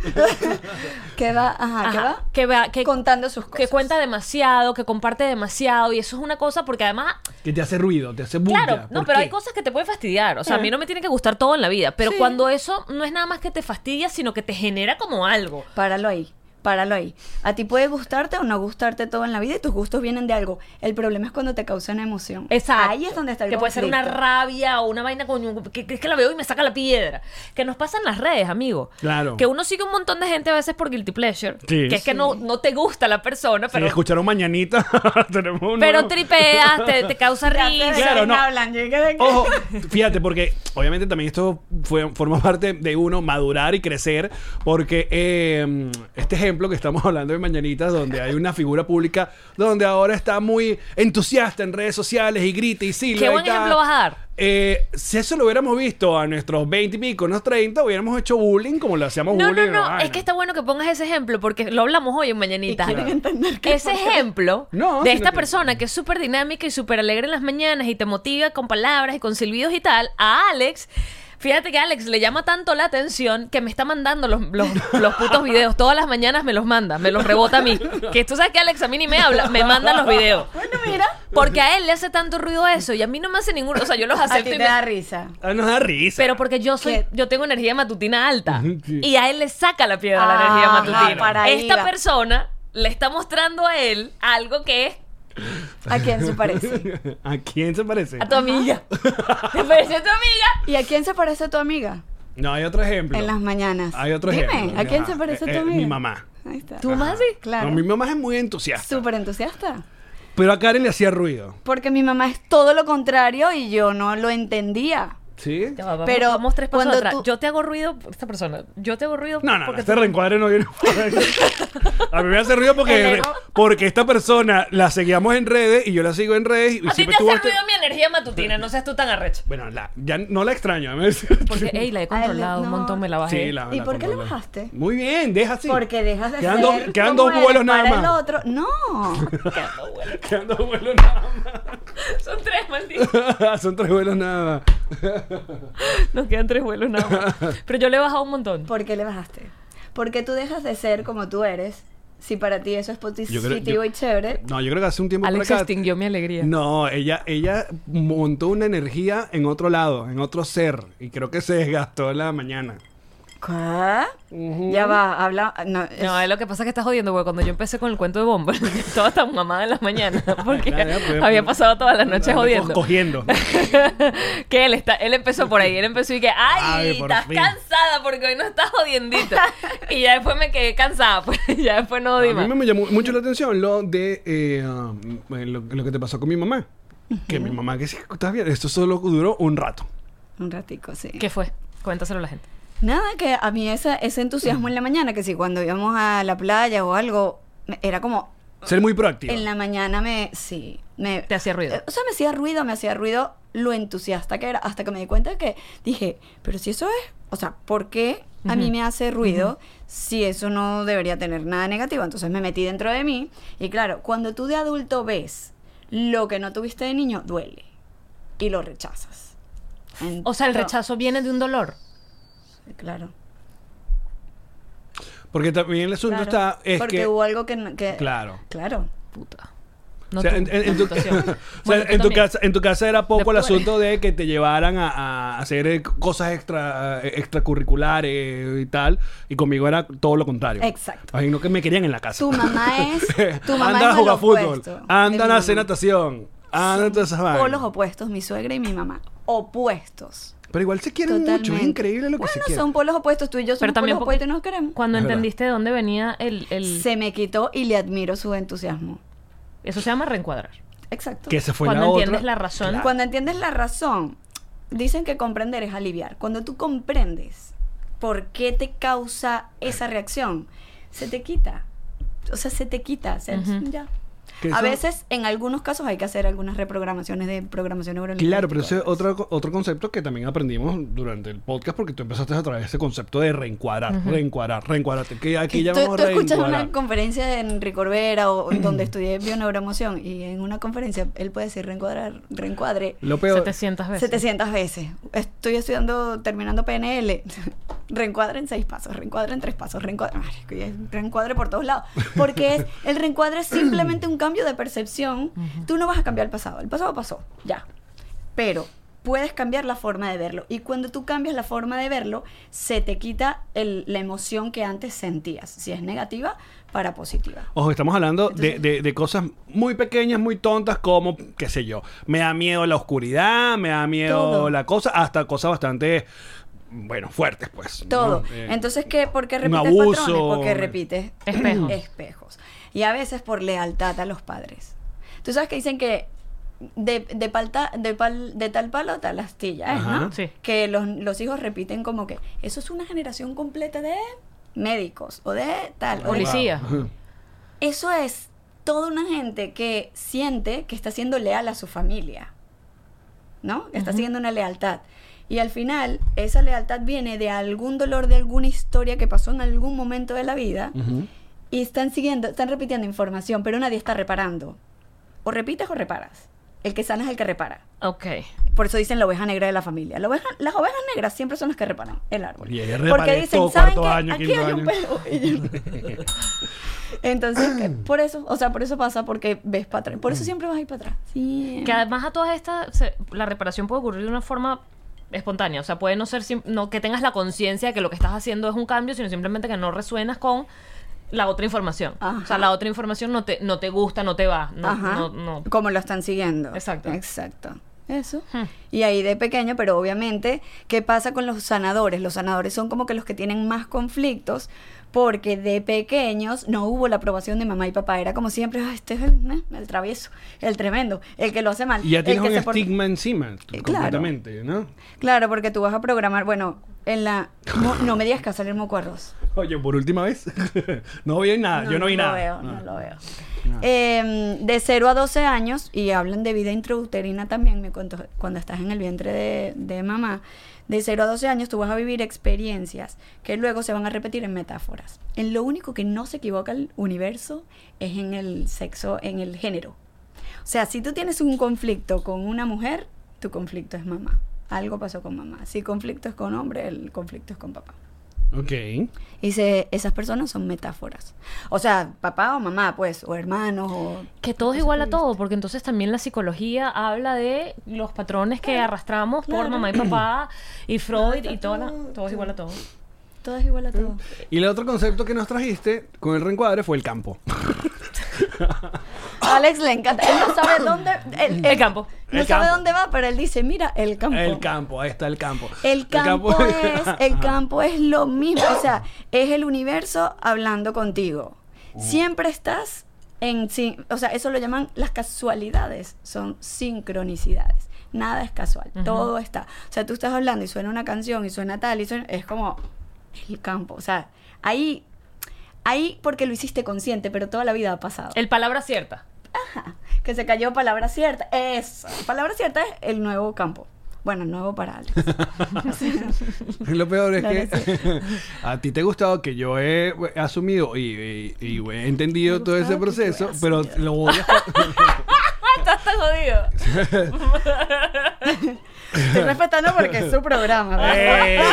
que va, ajá, que Ajá, va que vea que, contando sus cosas. que cuenta demasiado, que comparte demasiado, y eso es una cosa porque además... Que te hace ruido, te hace bulla. Claro, no, ¿Por pero qué? hay cosas que te pueden fastidiar. O sea, a mí no me tiene que gustar todo en la vida. Pero Sí. cuando eso no es nada más que te fastidia, sino que te genera como algo. Páralo ahí, páralo ahí. A ti puede gustarte o no gustarte todo en la vida y tus gustos vienen de algo. El problema es cuando te causa una emoción. Exacto. Ahí es donde está el Que puede ser una conflicto. rabia o una vaina con que, que es que la veo y me saca la piedra. Que nos pasa en las redes, amigo. Claro. Que uno sigue un montón de gente a veces por guilty pleasure. Sí. Que es que Sí. no, no te gusta la persona, Si pero, escucharon mañanita, tenemos un pero nuevo- tripeas, te, te causa Ya sé de risa. Claro, quién no. hablan, yo quedé que- Ojo, fíjate, porque obviamente también esto fue, forma parte de uno madurar y crecer, porque eh, este ejemplo que estamos hablando de Mañanitas, donde hay una figura pública, donde ahora está muy entusiasta en redes sociales y grita y silba. ¿Qué y buen tal. ejemplo vas a dar? Eh, si eso lo hubiéramos visto a nuestros veinte y pico, unos treinta, hubiéramos hecho bullying como lo hacíamos No, no, bullying. no, vaina. es que está bueno que pongas ese ejemplo porque lo hablamos hoy en y Mañanita. quieren entender que Ese ejemplo No, de sino esta que- persona que es súper dinámica y súper alegre en las mañanas y te motiva con palabras y con silbidos y tal, a Alex, Fíjate que a Alex le llama tanto la atención que me está mandando los, los, los putos videos. Todas las mañanas me los manda, me los rebota a mí. Que tú sabes que Alex a mí ni me habla, me manda los videos. Bueno, mira. Porque a él le hace tanto ruido eso y a mí no me hace ninguno. O sea, yo los A acepto ti y te me- da risa. Ah, nos da risa. Pero porque yo soy, ¿Qué? yo tengo energía matutina alta. Sí. Y a él le saca la piedra la Ajá, energía matutina. para ahí Esta va. persona le está mostrando a él algo que es ¿A quién se parece? ¿A quién se parece? a tu amiga. ¿Te parece a tu amiga? ¿Y a quién se parece tu amiga? No, hay otro ejemplo. En las mañanas. Hay otro Dime, ejemplo. ¿a quién Ajá. se parece Eh, tu eh, amiga? mi mamá. Ahí está. ¿Tu mamá sí? Claro. No, mi mamá es muy entusiasta. Súper entusiasta. Pero a Karen le hacía ruido. Porque mi mamá es todo lo contrario y yo no lo entendía. ¿Sí? Ya va, vamos, Pero vamos tres pasos cuando atrás. tú- Yo te hago ruido por esta persona. Yo te hago ruido No, no, no, porque este tú- reencuadre no viene por ahí. A mí me hace ruido El porque, ego. porque esta persona la seguíamos en redes y yo la sigo en redes y A ti te siempre hace tuvo este... ruido mi energía matutina. No seas tú tan arrecho. Bueno, la- ya no la extraño. ¿me? Porque, ey, la he controlado un no. montón, me la bajé. Sí, la- ¿Y la por qué le controlé. bajaste? Muy bien, deja así. Porque dejas de Quedan ser dos- quedan como dos eres vuelos nada para más. el otro. No. Quedan dos vuelos nada Son tres, maldito. más. Son tres vuelos nada más. Nos quedan tres vuelos nada más. Pero yo le he bajado un montón. ¿Por qué le bajaste? Porque tú dejas de ser como tú eres. Si para ti eso es Yo positivo creo- yo- y chévere. No, yo creo que hace un tiempo Alex para acá... extinguió mi alegría. No, ella, ella montó una energía en otro lado, en otro ser. Y creo que se desgastó en la mañana. ¿Qué? Ya va, habla. No, es- No, es lo que pasa es que estás jodiendo, porque cuando yo empecé con el cuento de bomba, yo estaba tan mamada en las mañanas, porque Ya, ya, pues, había pasado todas las noches ando jodiendo. Cogiendo. Que él está, él empezó por ahí, él empezó y que, ay, Ay, por estás fin. cansada porque hoy no estás jodiendita. Y ya después me quedé cansada, pues ya después no jodí A más. mí me llamó mucho la atención lo de eh, um, lo, lo que te pasó con mi mamá. Que mi mamá, que sí, estás bien, esto solo duró un rato. Un ratico, sí. ¿Qué fue? Cuéntaselo a la gente. Nada, que a mí esa, ese entusiasmo en la mañana, que si cuando íbamos a la playa o algo, me- era como. Ser muy proactivo. En la mañana me. Sí. Me, Te hacía ruido. eh, O sea, me hacía ruido, me hacía ruido lo entusiasta que era. Hasta que me di cuenta de que dije, pero si eso es. O sea, ¿por qué a mí Ujú. me hace ruido si eso no debería tener nada negativo? Entonces me metí dentro de mí. Y claro, cuando tú de adulto ves lo que no tuviste de niño, duele. Y lo rechazas. O sea, el Entonces- rechazo viene de un dolor. Claro. Porque también el asunto Claro. está. Es Porque que, hubo algo que, no- que Claro. claro. Puta. No o sea, tú, en, en- en tu, la situación. o sea, Bueno, tú en tu también. casa, en tu casa era poco el Después- asunto de que te llevaran a, a hacer eh, cosas extra eh, extracurriculares y tal. Y conmigo era todo lo contrario. Exacto. Ay, no que me querían en la casa. Tu mamá es. Tu mamá Anda a es jugar lo fútbol. opuesto de Anda mi a hacer mamá. natación. Anda a todas esas vainas. Polos opuestos, mi suegra y mi mamá. Opuestos. Pero igual se quieren mucho. Es Totalmente. increíble lo que bueno, se quieren. son polos opuestos. Tú y yo Pero somos también polos porque opuestos y nos queremos. Cuando Es verdad. entendiste de dónde venía el, el... Se me quitó y le admiro su entusiasmo. Eso se llama reencuadrar. Exacto. Que se fue Cuando la entiendes otra. la razón. Claro. Cuando entiendes la razón, dicen que comprender es aliviar. Cuando tú comprendes por qué te causa esa reacción, se te quita. O sea, se te quita. O sea, Ujú. ya. Que A eso- veces, en algunos casos, hay que hacer algunas reprogramaciones de programación neurolingüística. Claro, pero ese es otro, otro concepto que también aprendimos durante el podcast porque tú empezaste a traer ese concepto de reencuadrar, reencuadrar, reencuadrarte. Que aquí Que tú, llamamos tú escuchas reencuadrar. una conferencia de Enrique Corbera o donde estudié bioneuroemoción y en una conferencia él puede decir reencuadrar, reencuadre Lo peor. setecientas veces. setecientas veces. Estoy estudiando, terminando P N L. Reencuadre en seis pasos, reencuadre en tres pasos, reencuadre, ay, que es reencuadre por todos lados. Porque es, el reencuadre es simplemente un cambio de percepción. Tú no vas a cambiar el pasado. El pasado pasó, ya. Pero puedes cambiar la forma de verlo. Y cuando tú cambias la forma de verlo, se te quita el- la emoción que antes sentías. Si es negativa, para positiva. Ojo, estamos hablando de, Entonces- de- de cosas muy pequeñas, muy tontas, como, qué sé yo, me da miedo la oscuridad, me da miedo Todo. la cosa, hasta cosas bastante, bueno, fuertes, pues. ¿no? Todo. Eh, Entonces, ¿qué? ¿Por qué un repites abuso. patrones? Porque repites Espejos. espejos. Y a veces por lealtad a los padres. Tú sabes que dicen que de, de, palta- de, pal- de tal palo tal astilla, ¿eh? Ajá. ¿no? Sí. Que los, los hijos repiten como que eso es una generación completa de médicos o de tal. o de- Policía. Wow. Eso es toda una gente que siente que está siendo leal a su familia, ¿no? Que está siguiendo una lealtad. Y al final, esa lealtad viene de algún dolor, de alguna historia que pasó en algún momento de la vida. Ujú. Y están siguiendo, están repitiendo información, pero nadie está reparando. O repites o reparas. El que sana es el que repara. Ok. Por eso dicen la oveja negra de la familia. La oveja- las ovejas negras siempre son las que reparan el árbol. Y ella Porque reparé dicen, todo ¿saben cuarto qué? año, Aquí quinto hay un año". pelo. Y yo- Entonces, que por eso, o sea, por eso pasa, porque ves para atrás. Por eso siempre vas a ir para atrás. Sí. Que además a todas estas, se- la reparación puede ocurrir de una forma espontánea. O sea, puede no ser sim- no que tengas la conciencia de que lo que estás haciendo es un cambio, sino simplemente que no resuenas con la otra información. Ajá. O sea, la otra información no te, no te gusta, no te va. No, Ajá. no, no. Como lo están siguiendo. Exacto. Exacto. Eso. Hmm. Y ahí de pequeño, pero obviamente, ¿qué pasa con los sanadores? Los sanadores son como que los que tienen más conflictos, porque de pequeños no hubo la aprobación de mamá y papá. Era como siempre, "Ah, este es el, eh, el travieso, el tremendo, el que lo hace mal". Y ya el tienes que un se porta- estigma encima, Eh, claro. completamente, ¿no? Claro, porque tú vas a programar, bueno, en la... No, no me digas que va a salir moco arroz. Oye, por última vez. no vi nada, yo no vi lo nada. Veo, No. no lo veo. No. Eh, de cero a doce años, y hablan de vida intrauterina también, me cuento, cuando estás en el vientre de, de mamá, de cero a doce años tú vas a vivir experiencias que luego se van a repetir en metáforas. En lo único que no se equivoca el universo es en el sexo, en el género. O sea, si tú tienes un conflicto con una mujer, tu conflicto es mamá. Algo pasó con mamá. Si conflicto es con hombre, el conflicto es con papá. Ok. Y se, esas personas son metáforas. O sea, papá o mamá, pues, o hermanos, o... Que todo es igual a todo, porque entonces también la psicología habla de los patrones que arrastramos por claro. mamá y papá, y Freud, Todo, y toda la, todo, todo es igual a todo. Todo es igual a todo. Y el otro concepto que nos trajiste con el reencuadre fue el campo. A Alex le encanta. Él no sabe dónde... él- El campo. No El sabe campo. dónde va, pero él dice, mira, el campo. El campo, ahí está el campo. El campo, es, el Ajá. campo es lo mismo, o sea, es el universo hablando contigo. Siempre estás en, sin- o sea, eso lo llaman las casualidades, son sincronicidades. Nada es casual, Ujú. todo está. O sea, tú estás hablando y suena una canción y suena tal y suena, es como el campo, o sea, ahí, ahí porque lo hiciste consciente, pero toda la vida ha pasado. El palabra cierta. Ajá, que se cayó palabra cierta. Eso. Palabra cierta es el nuevo campo. Bueno, el nuevo para Alex. Lo peor es Claro, que a ti te ha gustado que yo he eh, asumido y, y- y he entendido Me todo ese gustaba que tú proceso, hayas pero asumido. lo odias. Estás tan jodido. Estoy respetando porque es su programa. ¿verdad? Eh,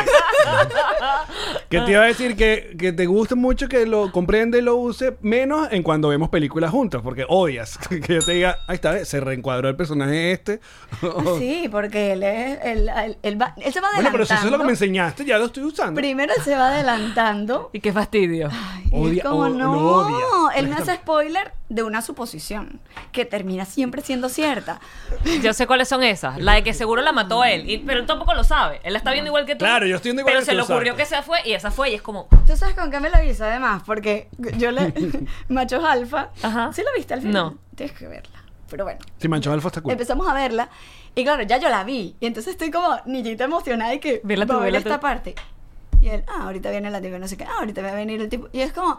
que te iba a decir que, que te gusta mucho que lo comprende y lo use, menos en cuando vemos películas juntas, porque odias que yo te diga, ahí está, se reencuadró el personaje este. Ah, sí, porque él es. Él, él- él va, él se va adelantando. Bueno, pero si eso es lo que me enseñaste, ya lo estoy usando. Primero él se va adelantando. Y qué fastidio. Ay, y Odia- es como, o- no, lo odia. él me hace spoiler de una suposición que termina siempre siendo cierta. Yo sé cuáles son esas. La de que seguro la mató él. Y- pero él tampoco lo sabe. Él la está viendo igual que tú. Claro, yo estoy viendo igual Pero que se tú, le ocurrió exacto. que esa fue y esa fue. Y es como... ¿Tú sabes con qué me lo hizo además? Porque yo le... Machos Alfa. Ajá. ¿Sí la viste al final? No. Tienes que verla. Pero bueno. Si Mancho Alfa está cool. Empezamos a verla y claro, ya yo la vi. Y entonces estoy como niñita emocionada y que Vela tú, voy a ver vela esta tú. parte. Y él, ah, ahorita viene la tipo, no sé qué, ah, ahorita va a venir el tipo. Y es como...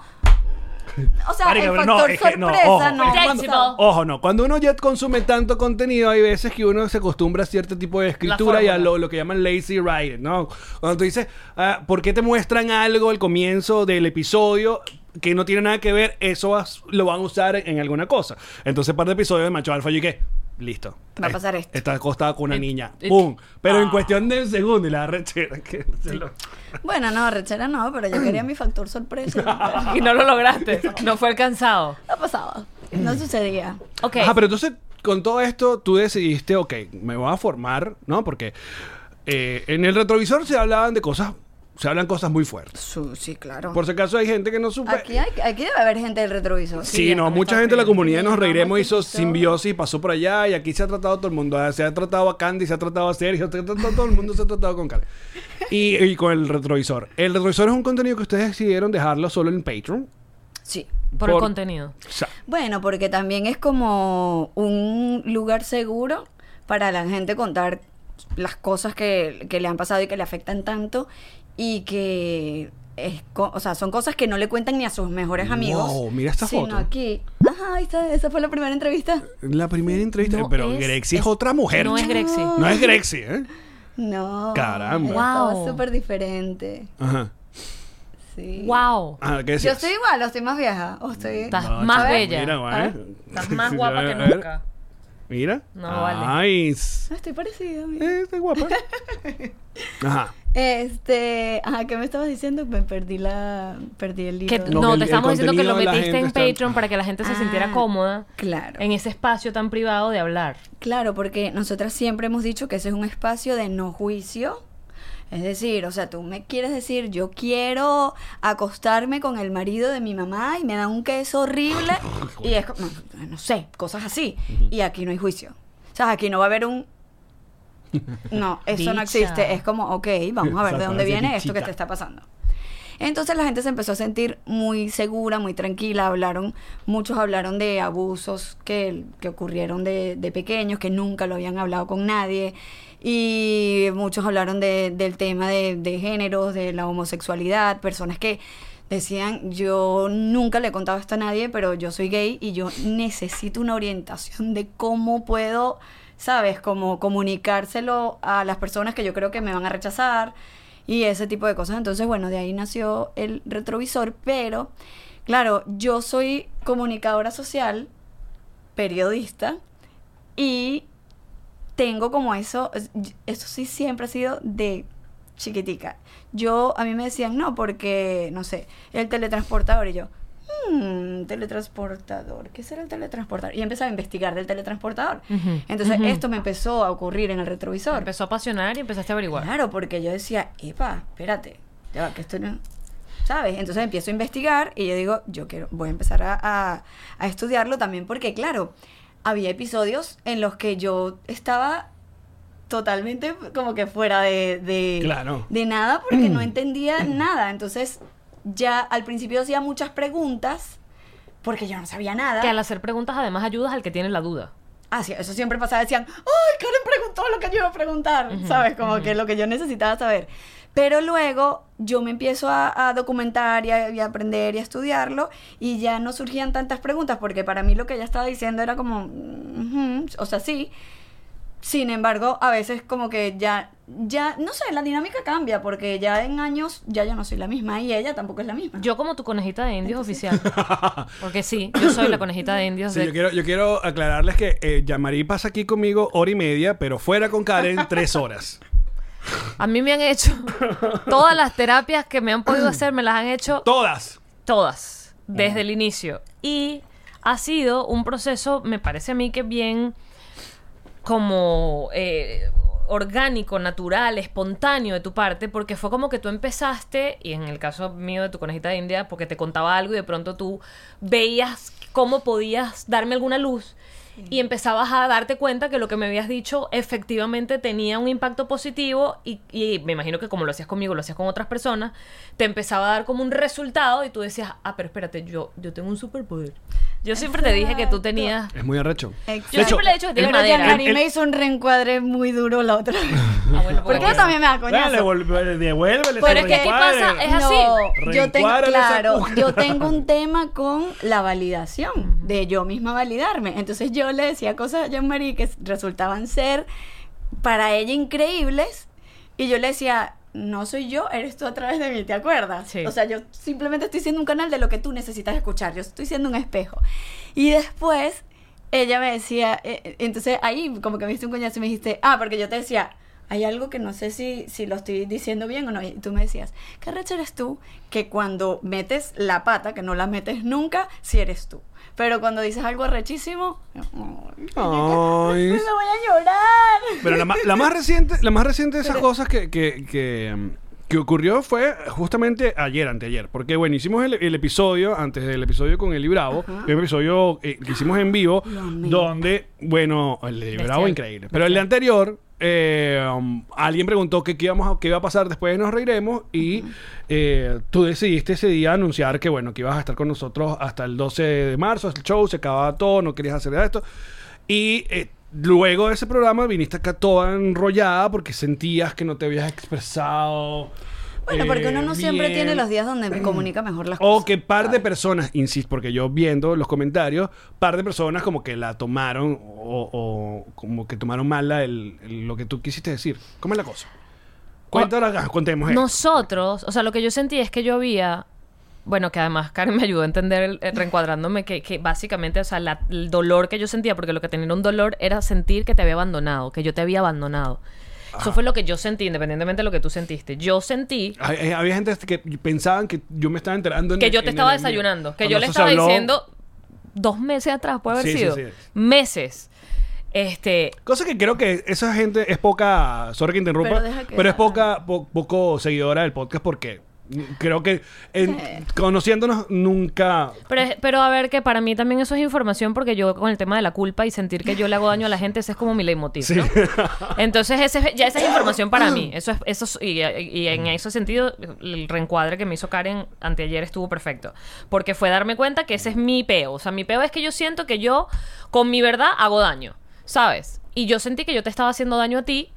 O sea, Marica, el pero factor no, es que no, sorpresa ojo. no. Flexible. pasa. Ojo, no. Cuando uno ya consume tanto contenido, hay veces que uno se acostumbra a cierto tipo de escritura y a fórmula. lo, lo que llaman lazy writing, ¿no? Cuando tú dices, ah, ¿por qué te muestran algo al comienzo del episodio que no tiene nada que ver? Eso vas- lo van a usar en, en alguna cosa. Entonces, par de episodios de Macho Alfa, yo dije, listo. Va a pasar esto. Está acostada con una Y- niña. y- ¡Pum! Pero en Ah. cuestión de un segundo y la rechera. Que se lo- Bueno, no, rechera no, pero yo quería mi factor sorpresa. Y no lo lograste. No fue alcanzado. No pasaba. No sucedía. Ok. Ajá, pero entonces, con todo esto, tú decidiste, ok, me voy a formar, ¿no? Porque eh, en el retrovisor se hablaban de cosas, se hablan cosas muy fuertes. Su- sí, claro. Por si acaso hay gente que no supe. Aquí, hay, aquí debe haber gente del retrovisor. Sí, Sí, no, también mucha está gente de la bien. comunidad Nos Sí, Reiremos vamos, hizo sí, simbiosis, pasó por allá y aquí se ha tratado todo el mundo. Se ha tratado a Candy, se ha tratado a Sergio, se ha tratado, todo el mundo se ha tratado con Karen. Y, y con el retrovisor. El retrovisor es un contenido que ustedes decidieron dejarlo solo en Patreon. Sí. Por el por- contenido. O sea, Bueno, porque también es como un lugar seguro para la gente contar las cosas que, que le han pasado y que le afectan tanto y que es co- o sea, son cosas que no le cuentan ni a sus mejores amigos. Wow, mira esta sino foto. aquí. Ajá, ahí está, esa fue la primera entrevista. la primera entrevista. No pero es- Grexi es, es- otra mujer. no es chico. Grexi. No es Grexi, ¿eh? No. Caramba. Estaba Wow. súper diferente. Ajá. Sí. Wow. Ah, ¿qué Yo decías? estoy igual, o estoy más vieja. O estoy... Estás No, más chico, bella. Mira, A güey. ver. Estás más Sí, guapa a que ver. nunca. Mira. No, vale. Nice. No, estoy parecida. mira. Eh, está guapa. Ajá. Este, ajá, ¿qué me estabas diciendo? Me perdí la, perdí el Que, libro. No, no, que el- te estamos el diciendo que lo contenido de la metiste en gente está- Patreon para que la gente se Ah, sintiera cómoda Claro. en ese espacio tan privado de hablar. Claro, porque nosotras siempre hemos dicho que ese es un espacio de no juicio. Es decir, o sea, tú me quieres decir, yo quiero acostarme con el marido de mi mamá y me da un queso horrible y es como, no, no sé, cosas así. Y aquí no hay juicio. O sea, aquí no va a haber un... No, eso no Bicha. existe. Es como, ok, vamos a ver de Exacto, dónde así, viene esto que bichita. te está pasando. Entonces la gente se empezó a sentir muy segura, muy tranquila. Hablaron, muchos hablaron de abusos que, que ocurrieron de, de pequeños, que nunca lo habían hablado con nadie. Y muchos hablaron de, del tema de, de géneros, de la homosexualidad, personas que decían, yo nunca le he contado esto a nadie, pero yo soy gay y yo necesito una orientación de cómo puedo, ¿sabes? Como comunicárselo a las personas que yo creo que me van a rechazar y ese tipo de cosas. Entonces, bueno, de ahí nació el retrovisor, pero claro, yo soy comunicadora social, periodista, y tengo como eso, eso sí siempre ha sido de chiquitica. Yo, a mí me decían, no, porque, no sé, el teletransportador, y yo, hmm, teletransportador, ¿qué será el teletransportador? Y empecé a investigar del teletransportador. Ujú, Entonces, ujú. esto me empezó a ocurrir en el retrovisor. Empezó a apasionar y empezaste a averiguar. Claro, porque yo decía, epa, espérate, ya va, que esto no... ¿Sabes? Entonces empiezo a investigar y yo digo, yo quiero, voy a empezar a, a, a estudiarlo también porque, claro, había episodios en los que yo estaba totalmente como que fuera de, de, Claro. de nada porque no entendía nada. Entonces, ya al principio hacía muchas preguntas porque yo no sabía nada. Que al hacer preguntas además ayudas al que tiene la duda. Ah, sí, eso siempre pasaba. Decían, ¡ay, Karen preguntó lo que yo iba a preguntar! Ujú, ¿Sabes? Como ujú. que lo que yo necesitaba saber. Pero luego yo me empiezo a, a documentar y a, y a aprender y a estudiarlo y ya no surgían tantas preguntas porque para mí lo que ella estaba diciendo era como, ujú, o sea, sí. Sin embargo, a veces como que ya, ya, no sé, la dinámica cambia porque ya en años ya yo no soy la misma y ella tampoco es la misma. Yo como tu conejita de indios oficial. Porque sí, yo soy la conejita de indios. Sí, de- yo quiero, yo quiero aclararles que eh, Yamari pasa aquí conmigo hora y media, pero fuera con Karen tres horas. A mí me han hecho todas las terapias que me han podido hacer, me las han hecho Todas. todas, desde el inicio. Y ha sido un proceso, me parece a mí que bien como eh, orgánico, natural, espontáneo de tu parte, porque fue como que tú empezaste, y en el caso mío de tu conejita de India, porque te contaba algo y de pronto tú veías cómo podías darme alguna luz. Y empezabas a darte cuenta que lo que me habías dicho efectivamente tenía un impacto positivo y, y me imagino que como lo hacías conmigo, lo hacías con otras personas, te empezaba a dar como un resultado y tú decías, ah, pero espérate, yo, yo tengo un superpoder. Yo siempre te dije que tú Exacto. tenías... Es muy arrecho. Exacto. Yo siempre le he dicho que tienes Pero madera. Giancarlo El- me hizo un reencuadre muy duro la otra vez. Ah, bueno, Porque bueno. yo también me da coñazo. Dale, vol- devuélvele. Pero ese es que aquí reencuadre. pasa- es así. No, yo tengo, Reencuádrale esa claro, puta. yo tengo un tema con la validación, de yo misma validarme. Entonces yo le decía cosas a Jean-Marie que resultaban ser para ella increíbles y yo le decía, no soy yo, eres tú a través de mí, ¿te acuerdas? Sí. O sea, yo simplemente estoy siendo un canal de lo que tú necesitas escuchar, yo estoy siendo un espejo. Y después ella me decía, eh, eh, entonces ahí como que me diste un coñazo y me dijiste, ah, porque yo te decía, hay algo que no sé si, si lo estoy diciendo bien o no. Y tú me decías, ¿qué recha eres tú? Que cuando metes la pata, que no la metes nunca, si eres tú. Pero cuando dices algo arrechísimo, ay, Ay. me voy a llorar. Pero la, ma- la más reciente, la más reciente de esas cosas que, que, que, um, que ocurrió fue justamente ayer, anteayer. Porque bueno, hicimos el, el episodio, antes del episodio con Eli Bravo, un episodio eh, que hicimos en vivo, Lo amé. donde, bueno, el de Bravo Bestial. increíble. Pero el de anterior, eh, um, alguien preguntó que qué, íbamos a, qué iba a pasar después de Nos Reiremos y eh, tú decidiste ese día anunciar que, bueno, que ibas a estar con nosotros hasta el doce de marzo, el show, se acababa todo, no querías hacer esto. Y eh, luego de ese programa viniste acá toda enrollada porque sentías que no te habías expresado. Bueno, porque uno no eh, siempre bien. tiene los días donde me comunica mejor las cosas. O que par de ¿sabes? personas, insisto, porque yo viendo los comentarios, par de personas como que la tomaron o, o como que tomaron mal la- el- el- lo que tú quisiste decir. ¿Cómo es la cosa? Cuéntala, ah, contemos. eh. Nosotros, o sea, lo que yo sentí es que yo había bueno, que además Karen me ayudó a entender, el- el- reencuadrándome, que, que básicamente, o sea, la- el dolor que yo sentía, porque lo que tenía era un dolor era sentir que te había abandonado, que yo te había abandonado. Eso fue lo que yo sentí, independientemente de lo que tú sentiste. Yo sentí Hay- hay- Había gente que pensaban que yo me estaba enterando en que el- yo te en estaba el envío. desayunando, que Cuando yo le eso se estaba habló- diciendo dos meses atrás, puede haber Sí, sí, sido. sí. Meses. Este, Cosa que creo que esa gente es poca, sorry que interrumpa, Pero pero, deja que- es poca, po- poco seguidora del podcast porque creo que en- Sí. conociéndonos nunca... Pero, es- pero a ver, que para mí también eso es información, porque yo con el tema de la culpa y sentir que yo le hago daño a la gente, ese es como mi leitmotiv, Sí. ¿no? Entonces ese, es- ya esa es información para mí. Eso es, eso es- y, y en ese sentido, el reencuadre que me hizo Karen anteayer estuvo perfecto. Porque fue darme cuenta que ese es mi peo. O sea, mi peo es que yo siento que yo, con mi verdad, hago daño, ¿sabes? Y yo sentí que yo te estaba haciendo daño a ti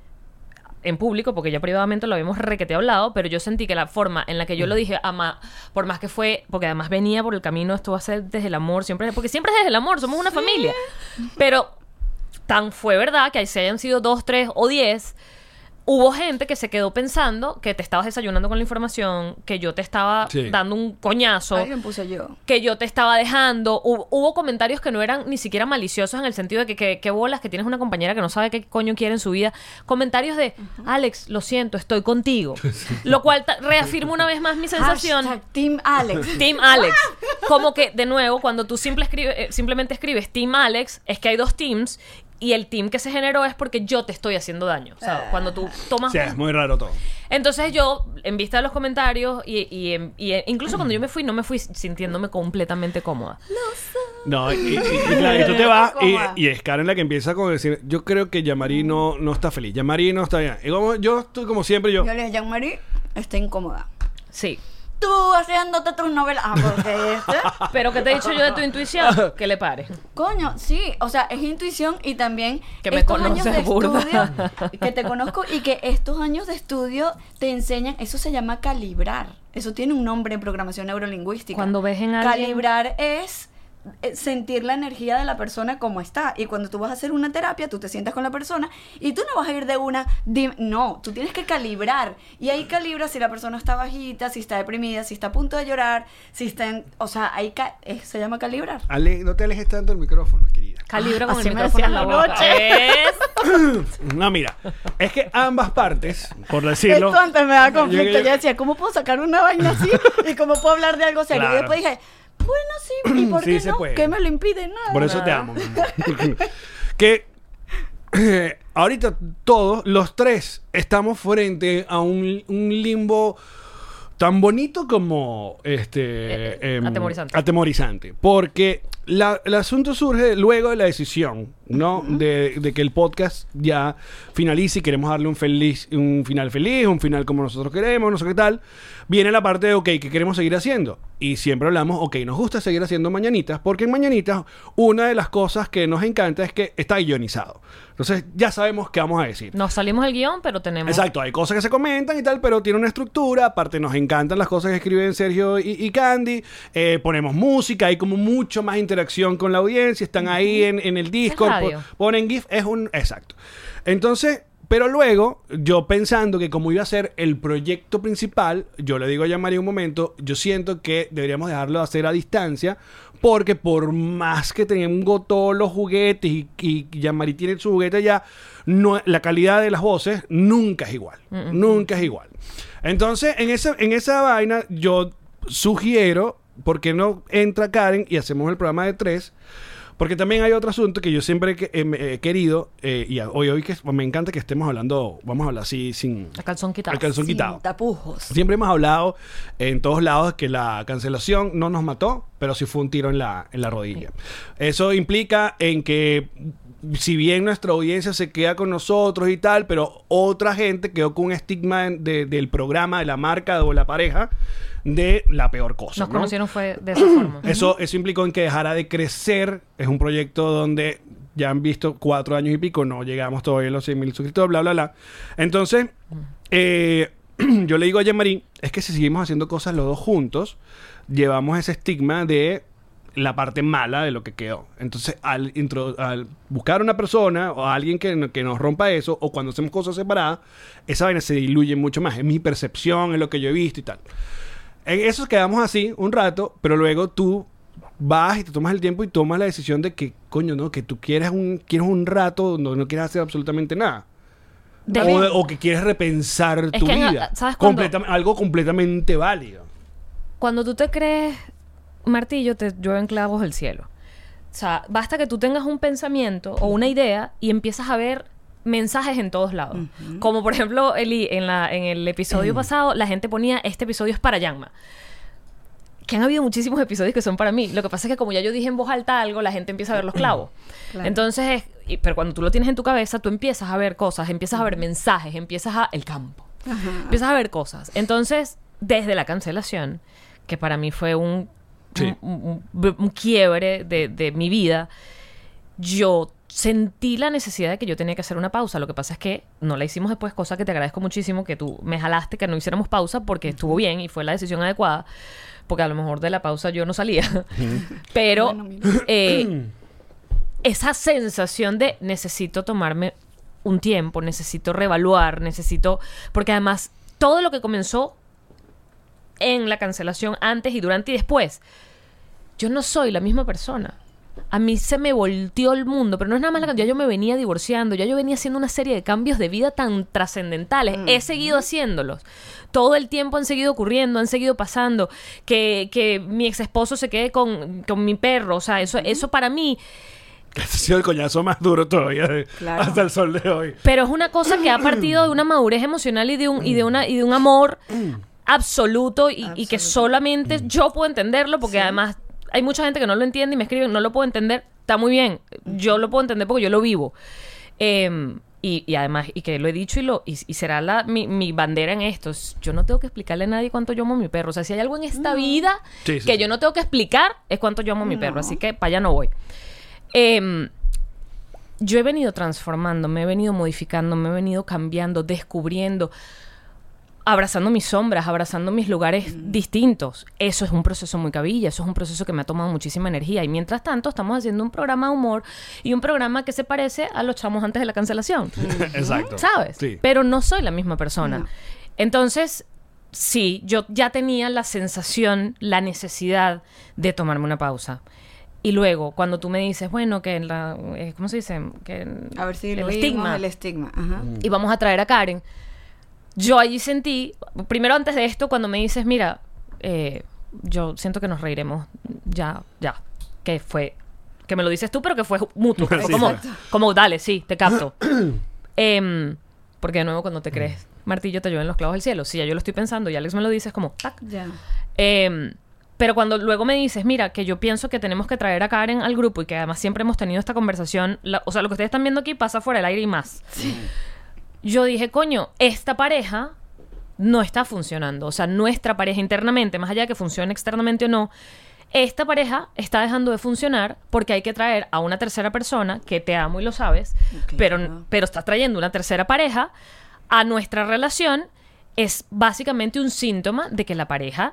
en público, porque ya privadamente lo habíamos requete hablado, pero yo sentí que la forma en la que yo lo dije, ama, por más que fue, porque además venía por el camino, esto va a ser desde el amor, siempre, porque siempre es desde el amor, somos una familia. Pero tan fue verdad que se hayan sido dos, tres o diez, hubo gente que se quedó pensando que te estabas desayunando con la información, que yo te estaba Sí. dando un coñazo, Alguien puse yo. que yo te estaba dejando. Hubo, hubo comentarios que no eran ni siquiera maliciosos en el sentido de que, que, que bolas, que tienes una compañera que no sabe qué coño quiere en su vida. Comentarios de, Alex, lo siento, estoy contigo. Lo cual ta- reafirma una vez más mi sensación. Hashtag Team Alex. Team Alex. Como que, de nuevo, cuando tú simple escribe- eh, simplemente escribes Team Alex, es que hay dos teams. Y el team que se generó es porque yo te estoy haciendo daño. O sea, cuando tú tomas... Sí, es muy raro todo. Entonces yo, en vista de los comentarios, y, y, en- y en- incluso cuando yo me fui, no me fui sintiéndome completamente cómoda. No, y, y- y claro, y tú te vas y, Cómoda. y es Karen la que empieza con decir, yo creo que Yamari no, no está feliz, Yamari no está bien. Y como yo estoy como siempre, yo... Yo le dije, Jean-Marie, está incómoda. Sí. Tú haciéndote tus novelas. Ah, porque este. Pero ¿qué te he dicho yo de tu intuición? Que le pare. Coño, sí, o sea, es intuición y también Que me estos conoces años de burda. estudio, que te conozco y que estos años de estudio te enseñan, eso se llama calibrar. Eso tiene un nombre en programación neurolingüística. Cuando ves en alguien- Calibrar es eh, sentir la energía de la persona como está. Y cuando tú vas a hacer una terapia, tú te sientas con la persona y tú no vas a ir de una... dim- no, tú tienes que calibrar. Y ahí calibras si la persona está bajita, si está deprimida, si está a punto de llorar, si está en... O sea, ahí ca- eh, se llama calibrar. Ale, no te alejes tanto del micrófono, querida. Calibra con Así el me micrófono en la decían boca. ¿Ves? No, mira, es que ambas partes, por decirlo... Esto antes me daba conflicto. Yo- Yo, yo- decía, ¿cómo puedo sacar una vaina así? ¿Y cómo puedo hablar de algo serio? Claro. Y después dije, bueno, sí, ¿y por Sí, qué se no? puede. ¿Qué me lo impide? Nada. Por eso te amo. mi amor. Que eh, ahorita todos, los tres, estamos frente a un, un limbo tan bonito como este Eh, eh, em, atemorizante. atemorizante. Porque la- el asunto surge luego de la decisión, ¿no? de, de que el podcast ya finalice y queremos darle un feliz, un final feliz, un final como nosotros queremos, no sé qué tal. Viene la parte de, ok, ¿qué queremos seguir haciendo? Y siempre hablamos, ok, nos gusta seguir haciendo mañanitas, porque en mañanitas una de las cosas que nos encanta es que está guionizado. Entonces ya sabemos qué vamos a decir. Nos salimos del guión, pero tenemos... Exacto, hay cosas que se comentan y tal, pero tiene una estructura. Aparte, nos encantan las cosas que escriben Sergio y, y Candy. Eh, ponemos música, hay como mucho más interacción con la audiencia. Están ahí en, en el Discord, radio. po- ponen GIF, es un. Exacto. Entonces, pero luego, yo pensando que como iba a ser el proyecto principal, yo le digo a Yamari un momento, yo siento que deberíamos dejarlo de hacer a distancia, porque por más que tengo todos los juguetes y, y Yamari tiene su juguete ya, no, la calidad de las voces nunca es igual. Nunca es igual. Entonces, en esa, en esa vaina, yo sugiero, ¿por qué no entra Karen y hacemos el programa de tres? Porque también hay otro asunto que yo siempre he, que- he- he querido, eh, y hoy, hoy que me encanta que estemos hablando, vamos a hablar así sin... El calzón quitado. El calzón Sin quitado. tapujos. Siempre hemos hablado en todos lados que la cancelación no nos mató, pero sí fue un tiro en la, en la rodilla. Eso implica en que si bien nuestra audiencia se queda con nosotros y tal, pero otra gente quedó con un estigma de- del programa, de la marca o la pareja, de la peor cosa. Nos ¿no? conocieron fue de esa forma. Eso, eso implicó en que dejara de crecer. Es un proyecto donde ya han visto cuatro años y pico, no llegamos todavía a los cien mil suscriptores, bla, bla, bla. Entonces, eh, yo le digo a Jean-Marie, es que si seguimos haciendo cosas los dos juntos, llevamos ese estigma de la parte mala de lo que quedó. Entonces, al, intro- al buscar una persona o a alguien que, que nos rompa eso, o cuando hacemos cosas separadas, esa vaina se diluye mucho más. Es mi percepción, es lo que yo he visto y tal. En eso quedamos así un rato, pero luego tú vas y te tomas el tiempo y tomas la decisión de que, coño, no, que tú quieres un, quieres un rato donde no quieres hacer absolutamente nada. De- O, de- o que quieres repensar Es tu que en- vida. ¿sabes cuándo? Completa- algo completamente válido. Cuando tú te crees martillo, te llueven clavos del cielo. O sea, basta que tú tengas un pensamiento o una idea y empiezas a ver mensajes en todos lados. Como por ejemplo, Eli, en, la, en el episodio pasado, la gente ponía, este episodio es para Yanma. Que han habido muchísimos episodios que son para mí. Lo que pasa es que como ya yo dije en voz alta algo, la gente empieza a ver los clavos. Claro. Entonces, es- y- pero cuando tú lo tienes en tu cabeza, tú empiezas a ver cosas, empiezas a ver mensajes, empiezas a... el campo. Empiezas a ver cosas. Entonces, desde la cancelación, que para mí fue un, Sí. un, un- un quiebre de, de mi vida, yo sentí la necesidad de que yo tenía que hacer una pausa. Lo que pasa es que no la hicimos después, cosa que te agradezco muchísimo, que tú me jalaste que no hiciéramos pausa porque estuvo bien y fue la decisión adecuada, porque a lo mejor de la pausa yo no salía. Pero Bueno, mira. eh, esa sensación de necesito tomarme un tiempo, necesito reevaluar, necesito... Porque además todo lo que comenzó en la cancelación antes y durante y después, yo no soy la misma persona. A mí se me volteó el mundo, pero no es nada más la cantidad. Yo me venía divorciando, ya yo venía haciendo una serie de cambios de vida tan trascendentales. He seguido haciéndolos. Todo el tiempo han seguido ocurriendo, han seguido pasando. Que, que mi ex esposo se quede con, con mi perro. O sea, eso, eso para mí... Ese ha sido el coñazo más duro todavía de- Claro. hasta el sol de hoy. Pero es una cosa que ha partido de una madurez emocional y de un, y de una, y de un amor absoluto y, y que Absoluto. solamente yo puedo entenderlo, porque además hay mucha gente que no lo entiende y me escriben, no lo puedo entender. Está muy bien, yo lo puedo entender porque yo lo vivo. Eh, y, y además, y que lo he dicho y lo y, y será la, mi, mi bandera en esto. es, Yo no tengo que explicarle a nadie cuánto yo amo a mi perro. O sea, si hay algo en esta vida Sí, sí, que sí. yo no tengo que explicar, es cuánto yo amo a mi No. perro. Así que para allá no voy. Eh, yo he venido transformando, me he venido modificando, me he venido cambiando, descubriendo, abrazando mis sombras, abrazando mis lugares distintos. Eso es un proceso muy cabilla, eso es un proceso que me ha tomado muchísima energía. Y mientras tanto, estamos haciendo un programa de humor y un programa que se parece a los chamos antes de la cancelación. Exacto. ¿Sabes? Sí. Pero no soy la misma persona. No. Entonces, sí, yo ya tenía la sensación, la necesidad de tomarme una pausa. Y luego, cuando tú me dices, bueno, que la... eh, ¿Cómo se dice? Que A ver si el lo vimos, estigma. el estigma. Ajá. Y vamos a traer a Karen. Yo allí sentí, primero antes de esto, cuando me dices, mira, eh, yo siento que nos reiremos, ya, ya, que fue, que me lo dices tú, pero que fue mutuo. Fue Sí, como, exacto. como, dale, sí, te capto. Em, porque de nuevo, cuando te crees martillo, te llueven los clavos del cielo. Si ya yo lo estoy pensando y Alex me lo dice, es como, tac. Ya. Em, pero cuando luego me dices, mira, que yo pienso que tenemos que traer a Karen al grupo y que además siempre hemos tenido esta conversación, la- o sea, lo que ustedes están viendo aquí pasa fuera del aire y más. Yo dije, coño, esta pareja no está funcionando. O sea, nuestra pareja internamente, más allá de que funcione externamente o no, esta pareja está dejando de funcionar porque hay que traer a una tercera persona, que te amo y lo sabes, Claro. pero, pero está trayendo una tercera pareja a nuestra relación. Es básicamente un síntoma de que la pareja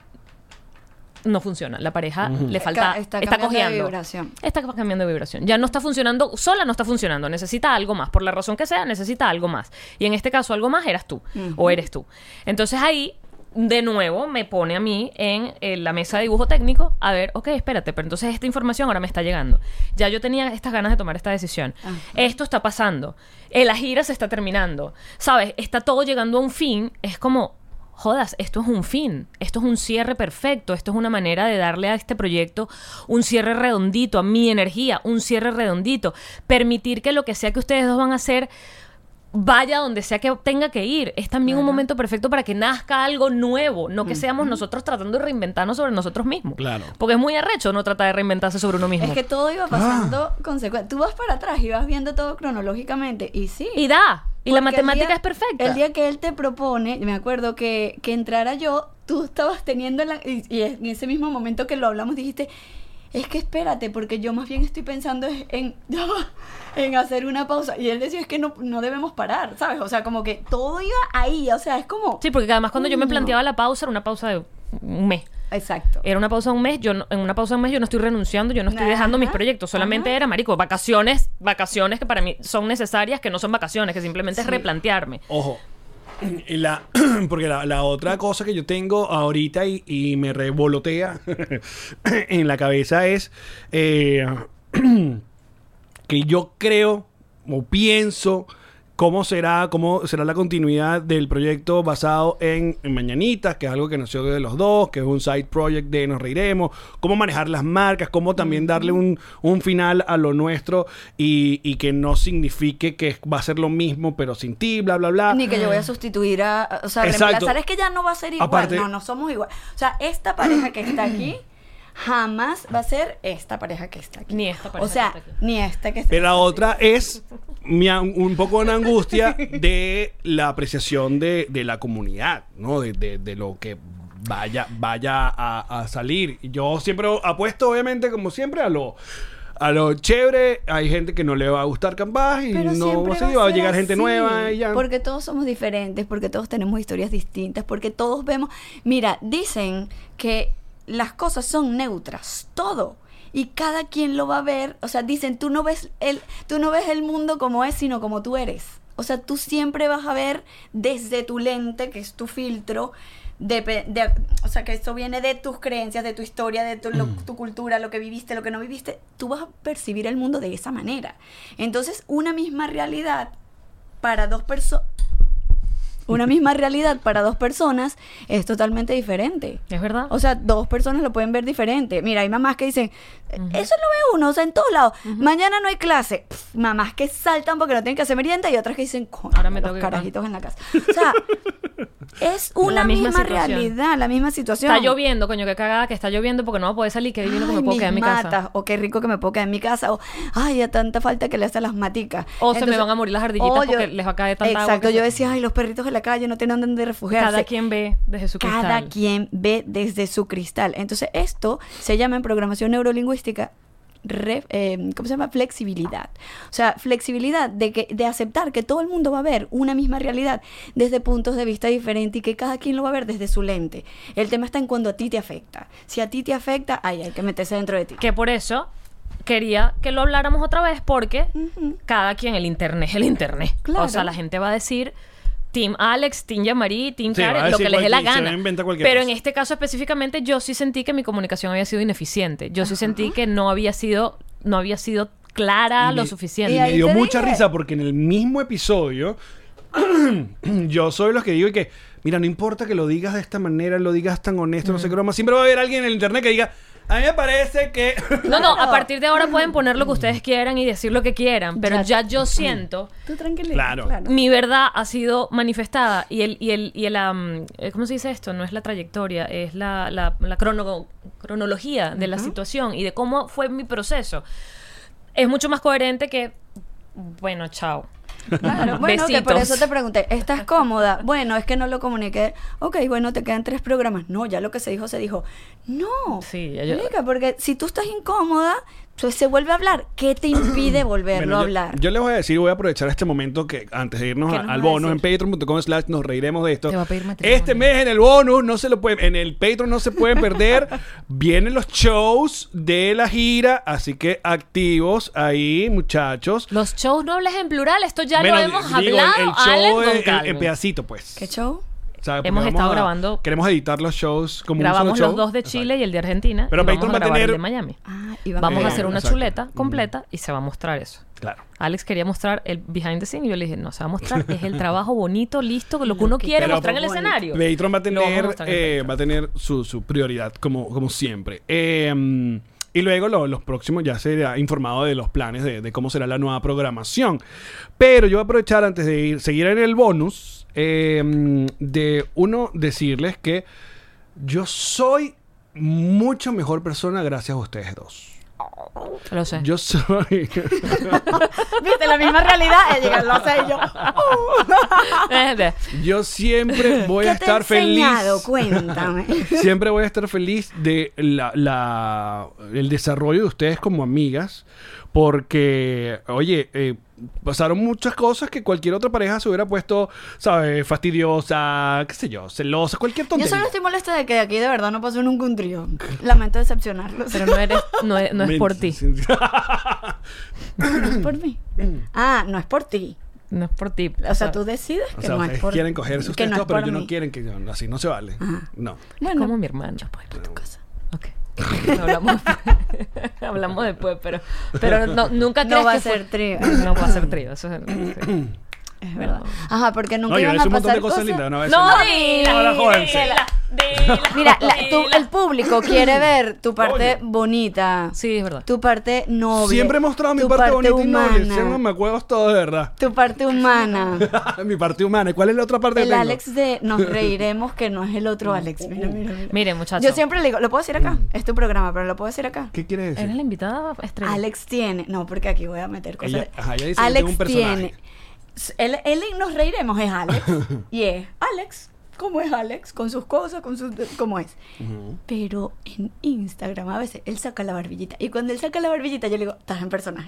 no funciona. La pareja le falta, Está está, cambiando de cojeando. vibración. Está cambiando de vibración. Ya no está funcionando, sola no está funcionando. Necesita algo más. Por la razón que sea, necesita algo más. Y en este caso, algo más eras tú. O eres tú. Entonces ahí, de nuevo, me pone a mí en, eh, la mesa de dibujo técnico a ver, ok, espérate, pero entonces esta información ahora me está llegando. Ya yo tenía estas ganas de tomar esta decisión. Ajá. Esto está pasando. Eh, la gira se está terminando. ¿Sabes? Está todo llegando a un fin. Es como... jodas, esto es un fin, esto es un cierre perfecto, esto es una manera de darle a este proyecto un cierre redondito, a mi energía, un cierre redondito, permitir que lo que sea que ustedes dos van a hacer vaya donde sea que tenga que ir. Es también un Claro. momento perfecto para que nazca algo nuevo, no que seamos nosotros tratando de reinventarnos sobre nosotros mismos. Claro. Porque es muy arrecho no tratar de reinventarse sobre uno mismo. Es que todo iba pasando consecuencia. Tú vas para atrás y vas viendo todo cronológicamente. Y sí. Y da, y la Porque el matemática día- es perfecta. El día que él te propone, me acuerdo que, que entrara yo, tú estabas teniendo la, y, y en ese mismo momento que lo hablamos dijiste, es que espérate, porque yo más bien estoy pensando es en, en hacer una pausa. Y él decía, es que no, no debemos parar, ¿sabes? O sea, como que todo iba ahí, o sea, es como... Sí, porque además cuando yo me Uy, no. planteaba la pausa, era una pausa de un mes. Exacto. Era una pausa de un mes, yo no- en una pausa de un mes yo no estoy renunciando, yo no estoy Ajá, dejando mis proyectos, solamente ajá. era, marico, vacaciones, vacaciones que para mí son necesarias, que no son vacaciones, que simplemente es Sí. replantearme. Ojo, Y la, porque la, la otra cosa que yo tengo ahorita y, y me revolotea en la cabeza es eh, que yo creo o pienso cómo será, cómo será la continuidad del proyecto basado en, en Mañanitas, que es algo que nació de los dos, que es un side project de Nos Reiremos, cómo manejar las marcas, cómo también darle un, un final a lo nuestro y, y que no signifique que va a ser lo mismo, pero sin ti, bla, bla, bla. Ni que yo voy a sustituir a... O sea, Exacto. reemplazar es que ya no va a ser igual. Aparte- no, no somos igual. O sea, esta pareja que está aquí jamás va a ser esta pareja que está aquí. Ni esta pareja O sea, que está aquí. ni esta que está Pero la aquí. otra es mi an- un poco una angustia de la apreciación de, de la comunidad, ¿no? De, de- de lo que vaya, vaya a, a salir. Yo siempre apuesto, obviamente, como siempre, a lo, a lo chévere. Hay gente que no le va a gustar capaz y Pero no siempre va a seguir, va a ser llegar gente así, nueva y ya. Porque todos somos diferentes, porque todos tenemos historias distintas, porque todos vemos... Mira, dicen que las cosas son neutras, todo. Y cada quien lo va a ver. O sea, dicen, tú no ves el, tú no ves el mundo como es, sino como tú eres. O sea, tú siempre vas a ver desde tu lente, que es tu filtro, de, de- o sea, que esto viene de tus creencias, de tu historia, de tu, lo- tu cultura, lo que viviste, lo que no viviste. Tú vas a percibir el mundo de esa manera. Entonces, una misma realidad para dos personas... Una misma realidad para dos personas es totalmente diferente. ¿Es verdad? O sea, dos personas lo pueden ver diferente. Mira, hay mamás que dicen, eso lo ve uno, o sea, en todos lados. Mañana no hay clase. Pff, mamás que saltan porque no tienen que hacer merienda y otras que dicen, coño, Ahora me los tengo que- carajitos en la casa. O sea, es una La misma misma, situación. realidad, la misma situación. Está lloviendo, coño, qué cagada que está lloviendo porque no va a poder salir, qué divino que Ay, me puedo quedar en mi mis casa. matas, o qué rico que me puedo quedar en mi casa, o ay, a tanta falta que le hace a las maticas. O se me van a morir las ardillitas o yo- porque les va a caer tanta agua Exacto, que yo se- decía, ay, los perritos en la calle no tienen dónde refugiarse. Cada quien ve desde su cristal. Cada quien ve desde su cristal. Entonces, esto se llama en programación neurolingüística re- eh, ¿cómo se llama? Flexibilidad. O sea, flexibilidad de que de aceptar que todo el mundo va a ver una misma realidad desde puntos de vista diferentes y que cada quien lo va a ver desde su lente. El tema está en cuando a ti te afecta. Si a ti te afecta, ay, hay que meterse dentro de ti. Que por eso quería que lo habláramos otra vez porque cada quien, el internet es el internet. Claro. O sea, la gente va a decir Team Alex, Team Yamari, Team Sí, va a Karen, lo decir que les dé la cualquier- se gana. va a inventar cualquier Pero cosa. en este caso específicamente yo sí sentí que mi comunicación había sido ineficiente. Yo sí sentí que no había sido, no había sido clara Y lo me- suficiente. y Y ahí me dio te mucha dije. risa porque en el mismo episodio yo soy los que digo y que, mira, no importa que lo digas de esta manera, lo digas tan honesto, no sé qué broma, siempre va a haber alguien en el internet que diga, a mí me parece que... No, no, a Claro. partir de ahora pueden poner lo que ustedes quieran y decir lo que quieran, pero Ya. ya yo siento Tú tranquila. Claro. mi verdad ha sido manifestada y el y el y el am, eh, ¿cómo se dice esto? No es la trayectoria, es la la, la crono- cronología de la situación y de cómo fue mi proceso. Es mucho más coherente que bueno, chao. Claro, bueno, que por Besitos. eso te pregunté, ¿estás cómoda? Bueno, es que no lo comuniqué. Ok, bueno, te quedan tres programas. No, ya lo que se dijo, se dijo. No, Sí, ya yo- marica, porque si tú estás incómoda, pues se vuelve a hablar. ¿Qué te impide volverlo Bueno, a yo, hablar? yo les voy a decir, voy a aprovechar este momento que antes de irnos ¿Qué a- nos al vas a bonus en decir? patreon punto com slash nos reiremos de esto. Te va a pedir matrimonio. Este mes en el bonus no se lo pueden, en el Patreon no se pueden perder. Vienen los shows de la gira, así que activos ahí, muchachos. Los shows nobles en plural, esto ya Bueno, lo hemos digo, hablado, el, el Alan, show con en, en- Calvin. en pedacito, pues. ¿Qué show? O sea, porque Hemos vamos estado a- grabando- Queremos editar los shows como Grabamos un solo los show. dos de Chile y el de Argentina. Pero y vamos Patreon va a grabar el tener- de Miami. Ah, y van Vamos Eh, a hacer una exacto. chuleta completa y se va a mostrar eso. Claro. Alex quería mostrar el behind the scene y yo le dije, no, se va a mostrar, es el trabajo bonito, listo, lo que uno quiere Pero- mostrar en el escenario. Patreon va a Lo vamos a tener, mostrar en eh, Patreon. va a tener su, su prioridad como, como siempre. Eh, y luego lo- los próximos ya será informado de los planes de, de cómo será la nueva programación. Pero yo voy a aprovechar antes de ir, seguir en el bonus eh, de uno decirles que yo soy mucho mejor persona gracias a ustedes dos. Lo sé. Yo soy... ¿Viste? La misma realidad. Ella lo sé y yo. Eh, de- Yo siempre voy ¿Qué a te estar he enseñado? feliz. Cuéntame. Siempre voy a estar feliz de la, la- el desarrollo de ustedes como amigas. Porque, oye, eh, pasaron muchas cosas que cualquier otra pareja se hubiera puesto, ¿sabes? Fastidiosa, qué sé yo, celosa, cualquier Yo tontería. solo estoy molesta de que aquí de verdad no pasó nunca un trío. Lamento decepcionarlos. Pero no eres, no es, no es por ti. No es por mí. Ah, no es por ti. No es por ti. O sea, tú decides O que sea, no es ustedes por... quieren cogerse que ustedes no es todo, pero por ellos no mí. quieren que yo, así no se vale. No. Es como mi hermano. Puedes ir a tu casa. Ok. Hablamos, hablamos después, pero, pero no, nunca No crees va que a ser fue- trío. No va a ser trío. Eso es sí. Es verdad. Ajá, porque nunca No, yo iban le a hice un montón pasar de cosas, cosas... lindas. No, voy a No, decir nada. dila, Ahora jódense. dila, dila, Mira, la- dila. tú- el público quiere ver tu parte bonita. Sí, es verdad. Tu parte noble. Siempre he mostrado mi tu parte, bonita y noble. humana, Siempre me acuerdo todo, de verdad. Tu parte humana. Mi parte humana. ¿Y cuál es la otra parte El que tengo? Alex de nos reiremos que no es el otro Alex. Mira, mira, mira. Mire, muchachos. Yo siempre le digo, ¿lo puedo decir acá? Es tu programa, pero lo puedo decir acá. ¿Qué quiere decir? Eres la invitada estrella. Alex tiene, no, porque aquí voy a meter cosas. Ella- ajá, ella dice que Alex tengo un personaje. tiene, él, él en nos reiremos es Alex y es Alex, ¿cómo es Alex? Con sus cosas, con sus, ¿cómo es? Ujú. Pero en Instagram a veces él saca la barbillita y cuando él saca la barbillita yo le digo, estás en personaje.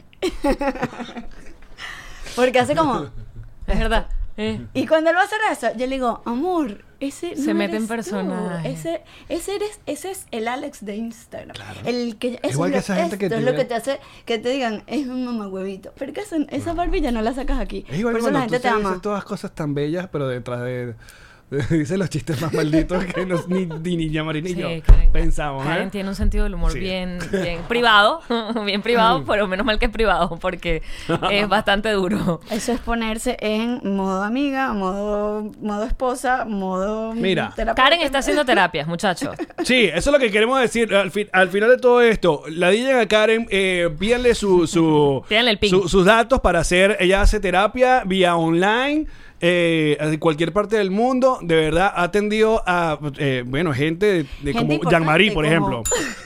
Porque hace como, Es verdad. Eh. y cuando él va a hacer eso, yo le digo, amor, ese Se no mete en eres tú. personaje. Ese, ese eres, ese es el Alex de Instagram. El que eso Igual es que lo- esa gente que esto te es lo ve- que te hace que te digan, es un mamahuevito. Pero que esa, esa barbilla no la sacas aquí. Es igual Por eso cuando la gente tú te te ama. dices todas cosas tan bellas, pero detrás de... dice los chistes más malditos que no, ni, ni Niña Marina y Sí, yo Karen. pensamos, ¿eh? Karen tiene un sentido del humor Sí. bien, bien privado, bien privado, pero menos mal que es privado, porque es bastante duro. Eso es ponerse en modo amiga, modo, modo esposa, modo Mira. terapeuta. Karen está haciendo terapias, muchachos. Sí, eso es lo que queremos decir. Al, fin- al final de todo esto, la D J a Karen, eh, pídanle su, su, Pídanle el pin. su- sus datos para hacer. Ella hace terapia vía online. Eh, de cualquier parte del mundo, de verdad ha atendido a eh, bueno, gente de, de Gente como importante, Jean-Marie, por como-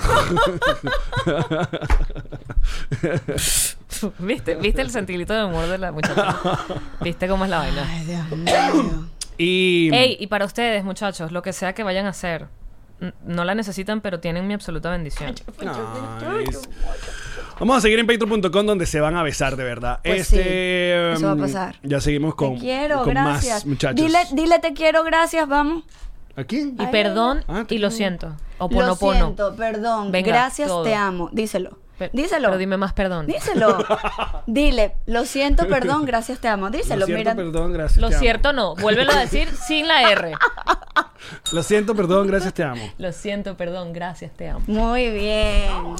ejemplo. ¿Viste? ¿Viste el sentimiento de humor de la muchacha? ¿Viste cómo es la vaina? Ay, Dios mío. Y Ey, y para ustedes, muchachos, lo que sea que vayan a hacer, n- no la necesitan, pero tienen mi absoluta bendición. Nice. Vamos a seguir en patreon punto com donde se van a besar de verdad. Pues este, sí, eso va a mm, pasar. Ya seguimos con, Te quiero, con gracias. más muchachos. Dile, dile te quiero, gracias, vamos. ¿A quién? Y Ay, perdón ah, te y lo quiero. siento. O Lo ponopono. siento, perdón, Venga, gracias, todo. te amo. Díselo. Pe- Díselo. Pero dime más perdón. Díselo. Dile, lo siento, perdón, gracias, te amo. Díselo, Lo siento, mira. perdón, gracias. Lo te amo. cierto no. Vuélvelo a decir sin la R. Lo siento, perdón, gracias, te amo. Lo siento, perdón, gracias, te amo. Muy bien.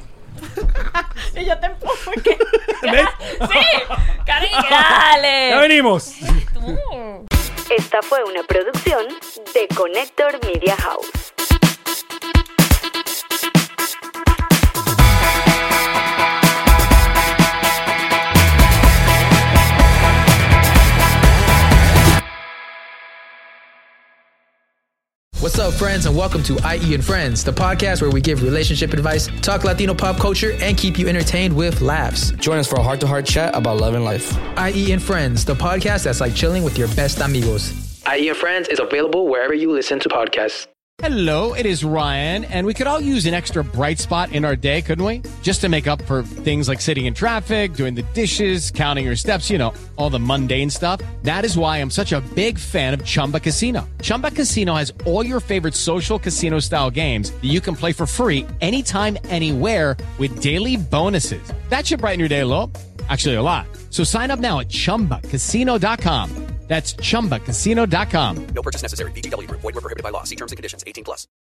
Y yo te empujo. ¿qué? ¿Ves? ¡Sí! ¡Karen, dale! Ya venimos. Tú. Esta fue una producción de Connector Media House. What's up, friends, and welcome to I E and Friends, the podcast where we give relationship advice, talk Latino pop culture, and keep you entertained with laughs. Join us for a heart-to-heart chat about love and life. I E and Friends, the podcast that's like chilling with your best amigos. I E and Friends is available wherever you listen to podcasts. Hello, it is Ryan, and we could all use an extra bright spot in our day, couldn't we? Just to make up for things like sitting in traffic, doing the dishes, counting your steps, you know, all the mundane stuff. That is why I'm such a big fan of Chumba Casino. Chumba Casino has all your favorite social casino style games that you can play for free anytime, anywhere with daily bonuses. That should brighten your day a little. Actually, a lot. So sign up now at chumba casino dot com. That's chumba casino dot com. No purchase necessary. V G W Group. Void where prohibited by law. See terms and conditions. eighteen plus.